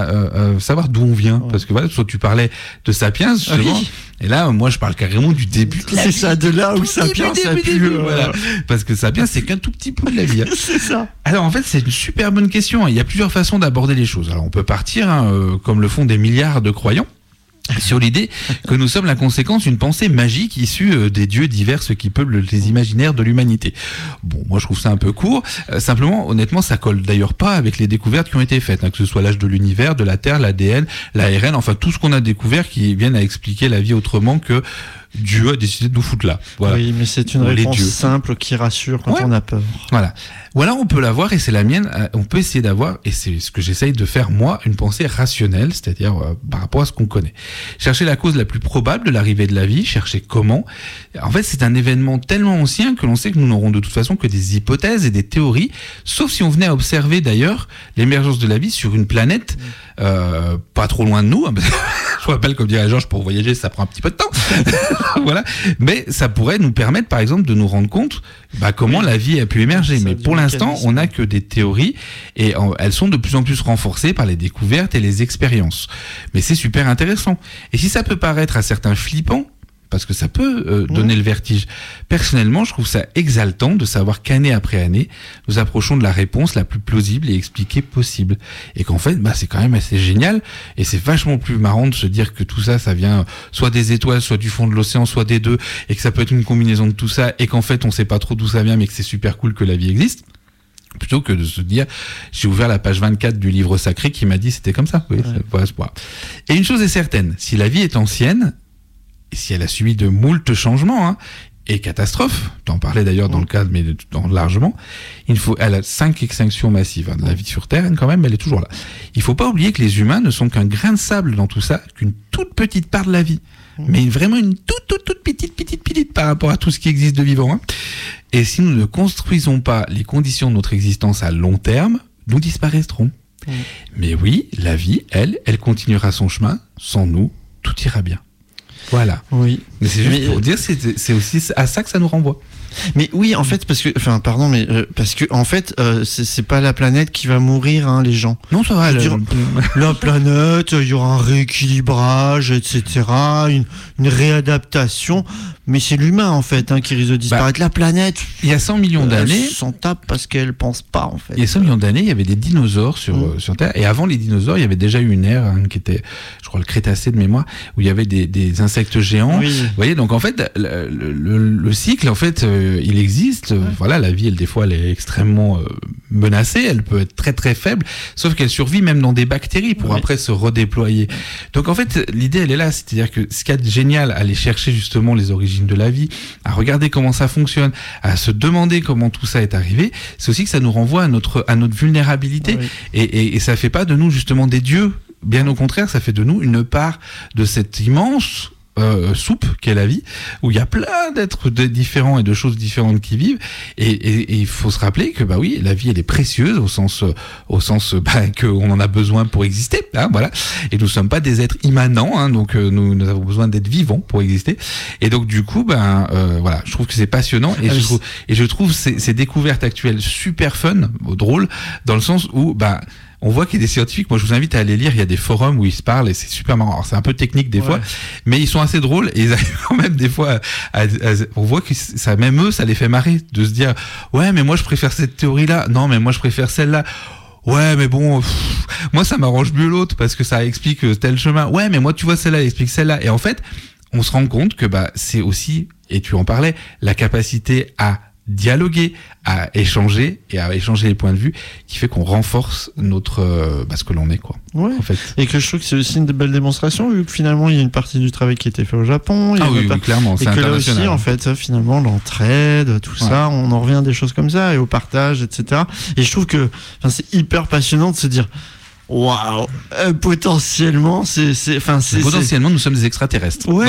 à savoir d'où on vient ? Parce que voilà, soit tu parlais de Sapiens, justement, et là, moi, je parle carrément du début de la vie. C'est ça, de là où Sapiens a pu... Voilà. Parce que Sapiens, c'est qu'un tout petit peu de la vie. C'est ça. Alors, en fait, c'est une super bonne question. Il y a plusieurs façons d'aborder les choses. Alors, on peut partir, comme le font des milliards de croyants, sur l'idée que nous sommes la conséquence d'une pensée magique issue des dieux divers qui peuplent les imaginaires de l'humanité. Bon, moi je trouve ça un peu court. Simplement, honnêtement, ça colle d'ailleurs pas avec les découvertes qui ont été faites, que ce soit l'âge de l'univers, de la Terre, l'ADN, l'ARN, enfin tout ce qu'on a découvert qui viennent à expliquer la vie autrement que Dieu a décidé de nous foutre là. Voilà. Oui, mais c'est une réponse simple qui rassure quand on a peur. Voilà. Ou alors on peut l'avoir, et c'est la mienne, on peut essayer d'avoir, et c'est ce que j'essaye de faire moi, une pensée rationnelle, c'est-à-dire par rapport à ce qu'on connaît. Chercher la cause la plus probable de l'arrivée de la vie, chercher comment. En fait, c'est un événement tellement ancien que l'on sait que nous n'aurons de toute façon que des hypothèses et des théories, sauf si on venait à observer d'ailleurs l'émergence de la vie sur une planète pas trop loin de nous. Je vous rappelle, comme dirait Georges, pour voyager, ça prend un petit peu de temps. Voilà. Mais ça pourrait nous permettre, par exemple, de nous rendre compte comment la vie a pu émerger. Mais pour l'instant, on n'a que des théories et elles sont de plus en plus renforcées par les découvertes et les expériences. Mais c'est super intéressant. Et si ça peut paraître à certains flippant, parce que ça peut donner le vertige. Personnellement, je trouve ça exaltant de savoir qu'année après année, nous approchons de la réponse la plus plausible et expliquée possible. Et qu'en fait, c'est quand même assez génial. Et c'est vachement plus marrant de se dire que tout ça, ça vient soit des étoiles, soit du fond de l'océan, soit des deux, et que ça peut être une combinaison de tout ça, et qu'en fait, on sait pas trop d'où ça vient, mais que c'est super cool que la vie existe. Plutôt que de se dire, j'ai ouvert la page 24 du livre sacré qui m'a dit c'était comme ça. Oui, voilà. Et une chose est certaine, si la vie est ancienne, et si elle a subi de moult changements, est catastrophe. T'en parlais d'ailleurs dans le cadre, mais largement. Elle a 5 extinctions massives de la vie sur Terre, quand même, mais elle est toujours là. Il faut pas oublier que les humains ne sont qu'un grain de sable dans tout ça, qu'une toute petite part de la vie. Mais vraiment une toute petite par rapport à tout ce qui existe de vivant. Et si nous ne construisons pas les conditions de notre existence à long terme, nous disparaîtrons. Mais oui, la vie, elle continuera son chemin. Sans nous, tout ira bien. Voilà. Oui. Mais c'est juste pour dire, c'est aussi à ça que ça nous renvoie. Mais oui, en fait, parce que en fait, c'est pas la planète qui va mourir, hein, les gens. Non, ça va. La planète, il y aura un rééquilibrage, etc., une réadaptation. Mais c'est l'humain, en fait, qui risque de disparaître. La planète, il y a 100 millions d'années, elle s'en tape parce qu'elle pense pas, en fait. Il y a 100 millions d'années, il y avait des dinosaures sur Terre. Et avant les dinosaures, il y avait déjà eu une ère qui était, je crois, le Crétacé de mémoire, où il y avait des insectes géants. Oui. Vous voyez, donc en fait, le cycle, en fait, il existe. Voilà, la vie, des fois, elle est extrêmement menacée. Elle peut être très très faible, sauf qu'elle survit même dans des bactéries pour après se redéployer. Donc en fait, l'idée, elle est là. C'est-à-dire que ce qu'il y a de génial, à aller chercher justement les origines de la vie, à regarder comment ça fonctionne, à se demander comment tout ça est arrivé, c'est aussi que ça nous renvoie à notre vulnérabilité. Et ça fait pas de nous justement des dieux. Bien au contraire, ça fait de nous une part de cette immense soupe qu'est la vie, où il y a plein d'êtres différents et de choses différentes qui vivent, et il faut se rappeler que oui, la vie, elle est précieuse au sens qu'on en a besoin pour exister, voilà. Et nous sommes pas des êtres immanents, donc nous avons besoin d'être vivants pour exister. Et donc du coup, voilà, je trouve que c'est passionnant, et je trouve ces découvertes actuelles super fun, drôles, dans le sens où on voit qu'il y a des scientifiques, moi je vous invite à aller lire, il y a des forums où ils se parlent et c'est super marrant. Alors c'est un peu technique des fois, mais ils sont assez drôles et ils arrivent quand même des fois on voit que ça, même eux, ça les fait marrer de se dire ouais mais moi je préfère cette théorie-là, non mais moi je préfère celle-là. Ouais mais bon, moi ça m'arrange mieux l'autre parce que ça explique tel chemin. Ouais mais moi tu vois celle-là, elle explique celle-là. Et en fait, on se rend compte que c'est aussi, et tu en parlais, la capacité à dialoguer, à échanger les points de vue qui fait qu'on renforce notre ce que l'on est en fait. Et que je trouve que c'est aussi une belle démonstration vu que finalement il y a une partie du travail qui a été fait au Japon, clairement, c'est et que là international. aussi en fait finalement l'entraide, tout ça, on en revient à des choses comme ça et au partage, etc. Et je trouve que c'est hyper passionnant de se dire waouh, potentiellement potentiellement nous sommes des extraterrestres. Ouais.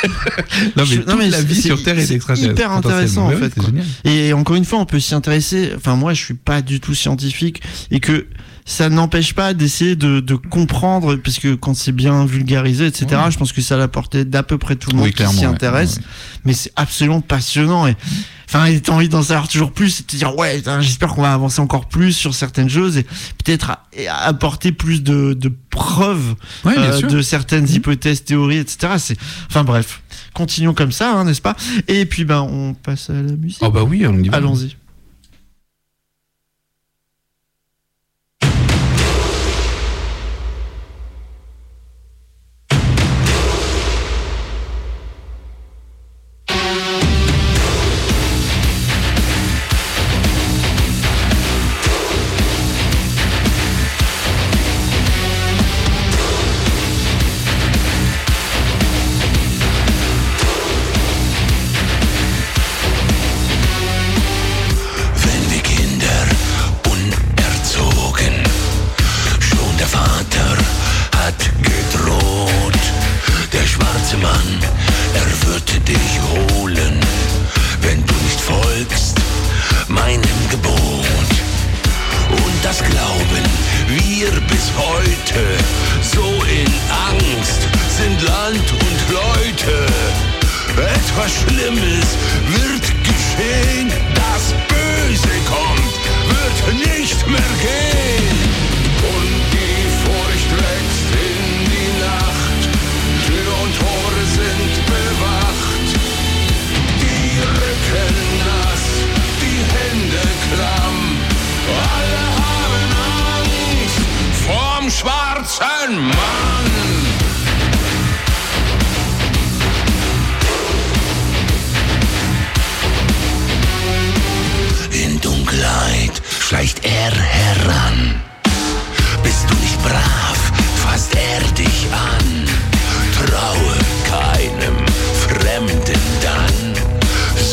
mais la vie sur Terre est extraterrestre. Hyper intéressant en fait. Génial. Et encore une fois, on peut s'y intéresser. Enfin moi, je suis pas du tout scientifique et que ça n'empêche pas d'essayer de comprendre, parce que quand c'est bien vulgarisé, etc. Je pense que ça a la portée d'à peu près tout le monde qui s'y intéresse. Mais c'est absolument passionnant et t'as envie d'en savoir toujours plus et de te dire j'espère qu'on va avancer encore plus sur certaines choses et peut-être apporter plus de preuves de certaines hypothèses, théories, etc. Bref, continuons comme ça, n'est-ce pas? Et puis on passe à la musique. Oh oui, on y va. Allons-y. Schleicht er heran. Bist du nicht brav, fasst er dich an. Traue keinem Fremden dann.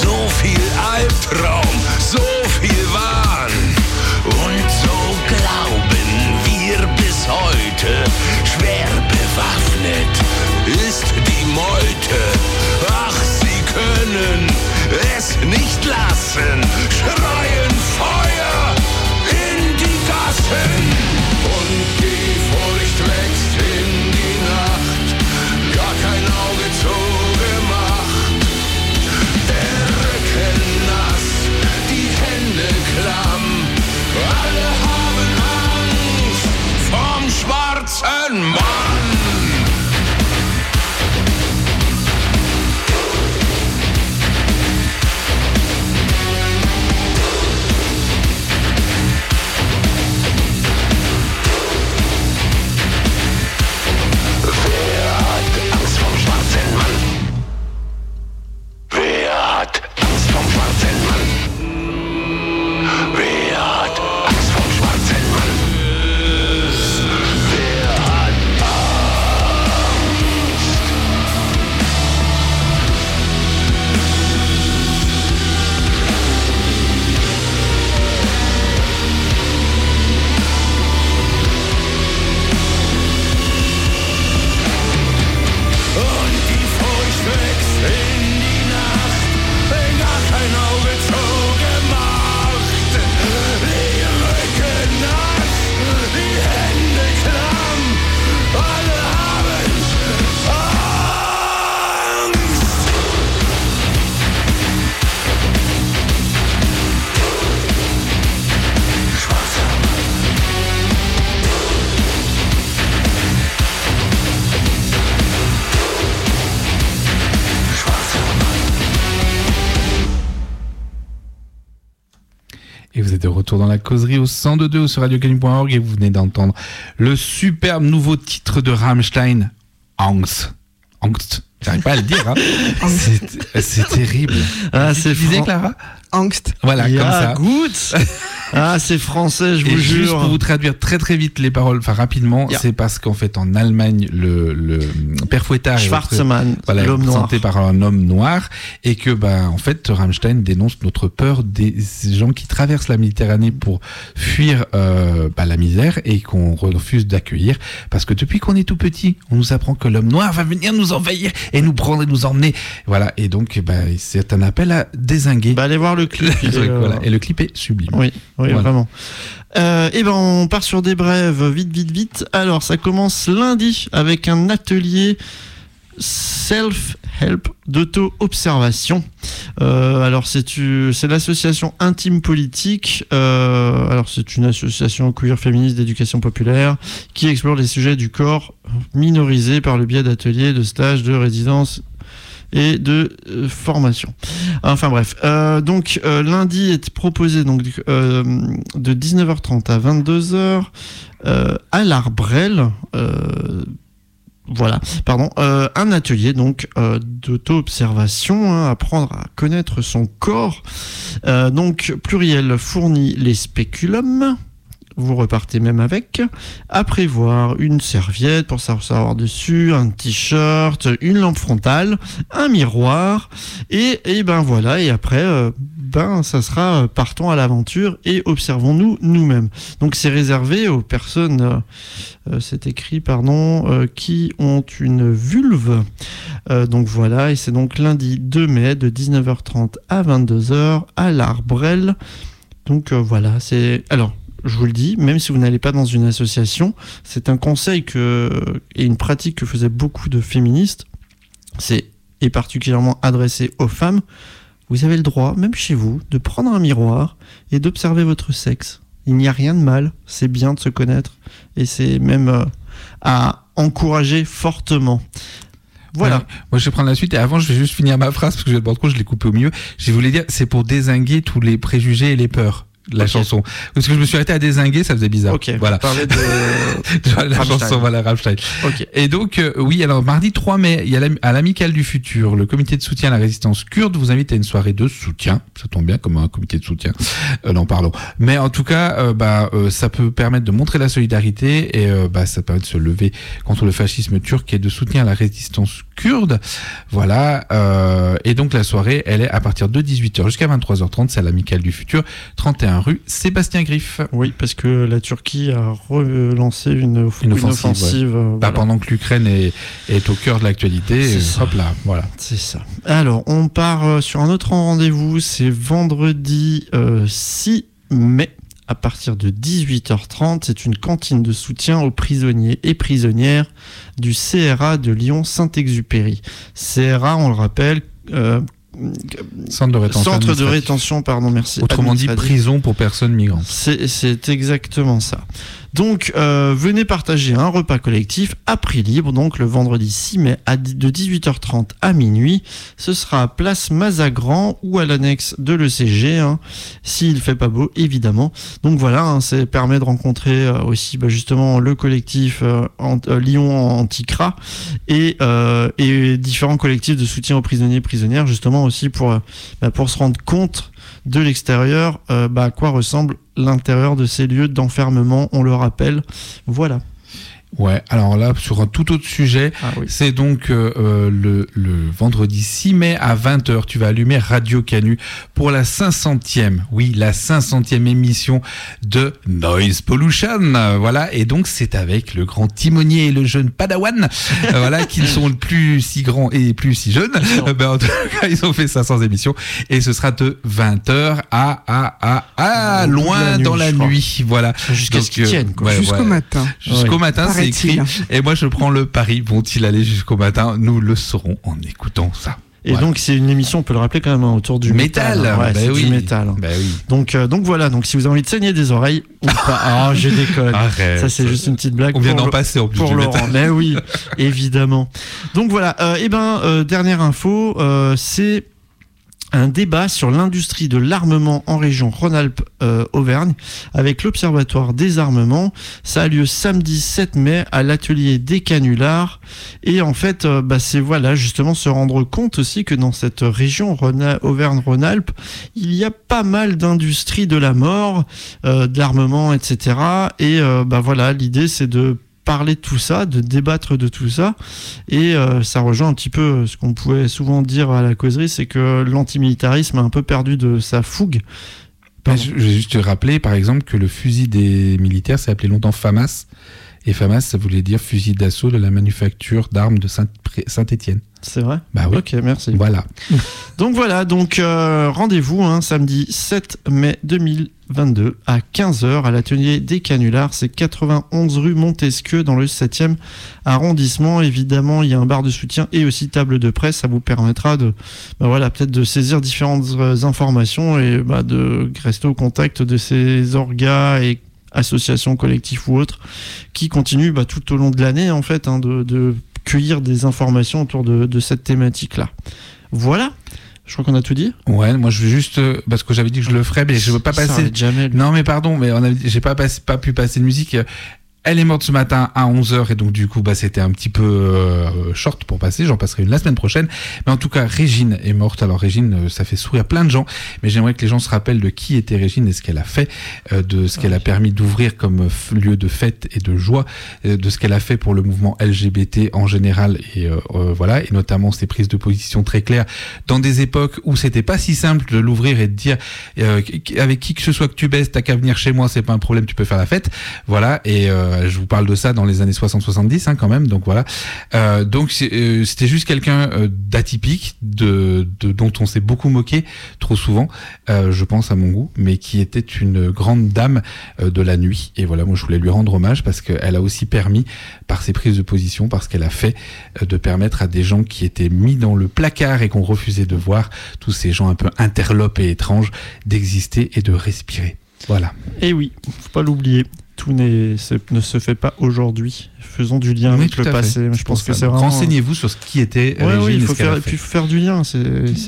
êtes de retour dans la causerie au 102.2 ou sur radiocanu.org et vous venez d'entendre le superbe nouveau titre de Rammstein, Angst. J'arrive pas à le dire, hein. C'est terrible. Ah, c'est tu disais, Clara? Angst. Voilà, comme ça. Good. Ah, c'est français, je vous jure. Juste pour vous traduire très très vite les paroles, enfin rapidement, c'est parce qu'en fait en Allemagne le père Fouettard Schwarzmann, est l'homme représenté noir. par un homme noir et que en fait Rammstein dénonce notre peur des gens qui traversent la Méditerranée pour fuir la misère et qu'on refuse d'accueillir parce que depuis qu'on est tout petit, on nous apprend que l'homme noir va venir nous envahir et nous prendre et nous emmener. Voilà, et donc c'est un appel à dézinguer. Allez voir le clip. Voilà. Et le clip est sublime. Oui, voilà. Vraiment. On part sur des brèves, vite. Alors, ça commence lundi avec un atelier self-help d'auto-observation. Alors, c'est l'association Intime Politique. Alors, c'est une association queer féministe d'éducation populaire qui explore les sujets du corps minorisés par le biais d'ateliers, de stages, de résidences et de formation. Enfin bref, lundi est proposé de 19h30 à 22h à l'Arbrel. Un atelier d'auto-observation, apprendre à connaître son corps. Pluriel fournit les spéculums. Vous repartez même avec, à prévoir une serviette pour savoir dessus, un t-shirt, une lampe frontale, un miroir, et après, ça sera partons à l'aventure et observons-nous nous-mêmes. Donc c'est réservé aux personnes, qui ont une vulve. Et c'est donc lundi 2 mai de 19h30 à 22h à l'Arbrel. Je vous le dis, même si vous n'allez pas dans une association, c'est un conseil et une pratique que faisaient beaucoup de féministes, et particulièrement adressé aux femmes. Vous avez le droit, même chez vous, de prendre un miroir et d'observer votre sexe. Il n'y a rien de mal, c'est bien de se connaître, et c'est même à encourager fortement. Voilà. Moi, je vais prendre la suite et avant, je vais juste finir ma phrase parce que je vais te compte, je l'ai coupé au milieu. Je voulais dire, c'est pour dézinguer tous les préjugés et les peurs. La chanson. Parce que je me suis arrêté à dézinguer, ça faisait bizarre. Ok, voilà. Vous parlez de la chanson, voilà, Rammstein. Ok. Et donc, alors, mardi 3 mai, il y a à l'Amicale du Futur, le comité de soutien à la résistance kurde vous invite à une soirée de soutien. Ça tombe bien, comme un comité de soutien. Pardon. Mais en tout cas, ça peut permettre de montrer la solidarité et, ça permet de se lever contre le fascisme turc et de soutenir la résistance kurde. Voilà. Et donc, la soirée, elle est à partir de 18h jusqu'à 23h30. C'est à l'Amicale du Futur, 31 rue Sébastien Griff. Oui, parce que la Turquie a relancé une offensive. Ouais. Pendant que l'Ukraine est au cœur de l'actualité. Hop là, voilà. C'est ça. Alors, on part sur un autre rendez-vous. C'est vendredi 6 mai. À partir de 18h30, c'est une cantine de soutien aux prisonniers et prisonnières du CRA de Lyon-Saint-Exupéry. CRA, on le rappelle, Centre de rétention, merci. Autrement dit, prison pour personnes migrantes. C'est exactement ça. Donc, venez partager un repas collectif à prix libre, donc le vendredi 6 mai de 18h30 à minuit. Ce sera à Place Mazagran ou à l'annexe de l'ECG, s'il fait pas beau, évidemment. Donc voilà, ça permet de rencontrer aussi justement le collectif Lyon Anti-CRA et différents collectifs de soutien aux prisonniers et prisonnières, justement aussi pour se rendre compte de l'extérieur, à quoi ressemble l'intérieur de ces lieux d'enfermement, on le rappelle. Voilà. Ouais, alors là, sur un tout autre sujet, c'est donc le vendredi 6 mai à 20h, tu vas allumer Radio Canu pour la 500e, la 500e émission de Noise Pollution. Voilà, et donc c'est avec le grand timonier et le jeune Padawan, qui sont plus si grands et plus si jeunes. En tout cas, ils ont fait 500 émissions et ce sera de 20h à loin dans la nuit. Voilà. Jusqu'à ce qu'ils tiennent, quoi. Jusqu'au matin. Jusqu'au matin, c'est écrit. Et moi, je prends le pari. Vont-ils aller jusqu'au matin? Nous le saurons en écoutant ça. Et donc, c'est une émission, on peut le rappeler quand même, autour du métal. Du métal. Donc voilà. Donc, si vous avez envie de saigner des oreilles, ou pas. Je déconne. Arrête. Ça, c'est juste une petite blague. On vient d'en passer en plus. Pour Laurent. Mais oui, évidemment. Donc voilà. Dernière info, c'est un débat sur l'industrie de l'armement en région Rhône-Alpes-Auvergne avec l'Observatoire des armements. Ça a lieu samedi 7 mai à l'atelier des canulars. Et en fait, c'est justement se rendre compte aussi que dans cette région Auvergne-Rhône-Alpes, il y a pas mal d'industries de la mort, de l'armement, etc. Et l'idée c'est de parler de tout ça, de débattre de tout ça, et ça rejoint un petit peu ce qu'on pouvait souvent dire à la causerie, c'est que l'antimilitarisme a un peu perdu de sa fougue. Je vais juste te rappeler par exemple que le fusil des militaires s'est appelé longtemps FAMAS, et FAMAS ça voulait dire fusil d'assaut de la manufacture d'armes de Saint-Étienne. C'est vrai ? Bah oui. Ok, merci. Voilà. Donc rendez-vous samedi 7 mai 2022 à 15h à l'atelier des canulars. C'est 91 rue Montesquieu dans le 7e arrondissement. Évidemment, il y a un bar de soutien et aussi table de presse. Ça vous permettra peut-être de saisir différentes informations et de rester au contact de ces orgas et associations, collectifs ou autres qui continuent tout au long de l'année en fait de cueillir des informations autour de cette thématique-là. Voilà, je crois qu'on a tout dit. Ouais, moi je vais juste parce que j'avais dit que je le ferais, mais je veux pas passer. Jamais. Non, mais pardon, mais j'ai pas pu passer de musique. Elle est morte ce matin à 11h et donc du coup c'était un petit peu short pour passer, j'en passerai une la semaine prochaine, mais en tout cas Régine est morte. Alors Régine, ça fait sourire plein de gens, mais j'aimerais que les gens se rappellent de qui était Régine et ce qu'elle a fait, de ce qu'elle a permis d'ouvrir comme lieu de fête et de joie, de ce qu'elle a fait pour le mouvement LGBT en général et notamment ses prises de position très claires dans des époques où c'était pas si simple de l'ouvrir et de dire avec qui que ce soit que tu baisses, t'as qu'à venir chez moi, c'est pas un problème, tu peux faire la fête, voilà. Et je vous parle de ça dans les années 60-70 quand même, donc voilà. Donc c'était juste quelqu'un d'atypique, dont on s'est beaucoup moqué trop souvent, je pense à mon goût, mais qui était une grande dame de la nuit. Et voilà, moi je voulais lui rendre hommage parce qu'elle a aussi permis, par ses prises de position, parce qu'elle a fait, de permettre à des gens qui étaient mis dans le placard et qu'on refusait de voir, tous ces gens un peu interlopes et étranges, d'exister et de respirer. Voilà. Et oui, faut pas l'oublier. Tout ne se fait pas aujourd'hui. Faisons du lien avec le passé. Je pense que c'est vraiment... Renseignez-vous sur ce qui était Régine. Oui, il faut faire du lien. Faut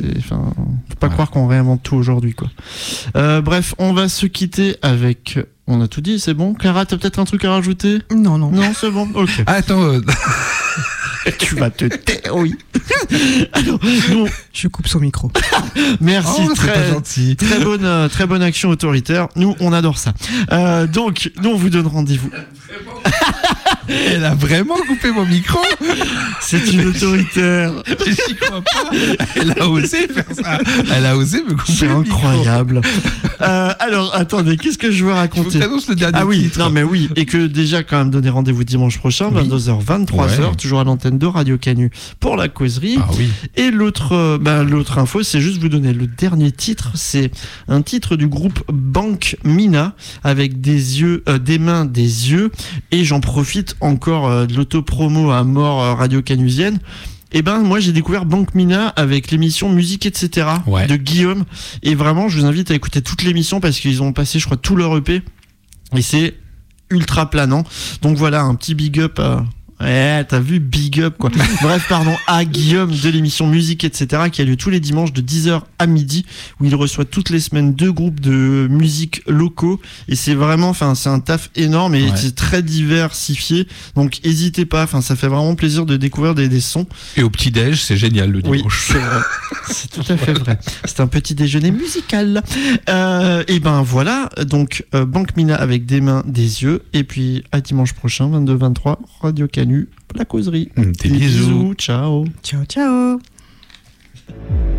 pas croire qu'on réinvente tout aujourd'hui, quoi. Bref, on va se quitter avec... On a tout dit, c'est bon. Clara, t'as peut-être un truc à rajouter ? Non, c'est bon. Ok. Attends. Tu vas te taire, oui. Alors, je coupe son micro. Merci, très gentil. Très bonne action autoritaire. Nous, on adore ça. Donc, nous, on vous donne rendez-vous. Elle a vraiment coupé mon micro. C'est une autoritaire. J'y crois pas. Elle a osé faire ça. Elle a osé me couper. C'est incroyable. Alors, attendez, qu'est-ce que je veux raconter ? Je vous annonce le dernier titre. Non mais oui, et que déjà quand même donner rendez-vous dimanche prochain, 22h, 23h, toujours à l'antenne de Radio Canu pour la causerie. Ah oui. Et l'autre info, c'est juste vous donner le dernier titre. C'est un titre du groupe Bank Mina avec des mains, des yeux. Et j'en profite encore de l'auto-promo à mort radio-canusienne. Et moi j'ai découvert Bank Mina avec l'émission Musique etc. De Guillaume. Et vraiment je vous invite à écouter toute l'émission parce qu'ils ont passé je crois tout leur EP. Et c'est ultra planant. Donc voilà, un petit big up t'as vu, big up quoi. Bref, pardon, à Guillaume de l'émission Musique etc. qui a lieu tous les dimanches de 10h à midi, où il reçoit toutes les semaines 2 groupes de musique locaux, et c'est vraiment, c'est un taf énorme et c'est très diversifié, donc n'hésitez pas, ça fait vraiment plaisir de découvrir des sons. Et au petit-déj, c'est génial le dimanche. Oui, c'est vrai. C'est tout à fait vrai. C'est un petit déjeuner musical. Et voilà, donc Bank Mina avec des mains, des yeux, et puis à dimanche prochain, 22-23, Radio Canu, la causerie. Des bisous. Ciao. Ciao.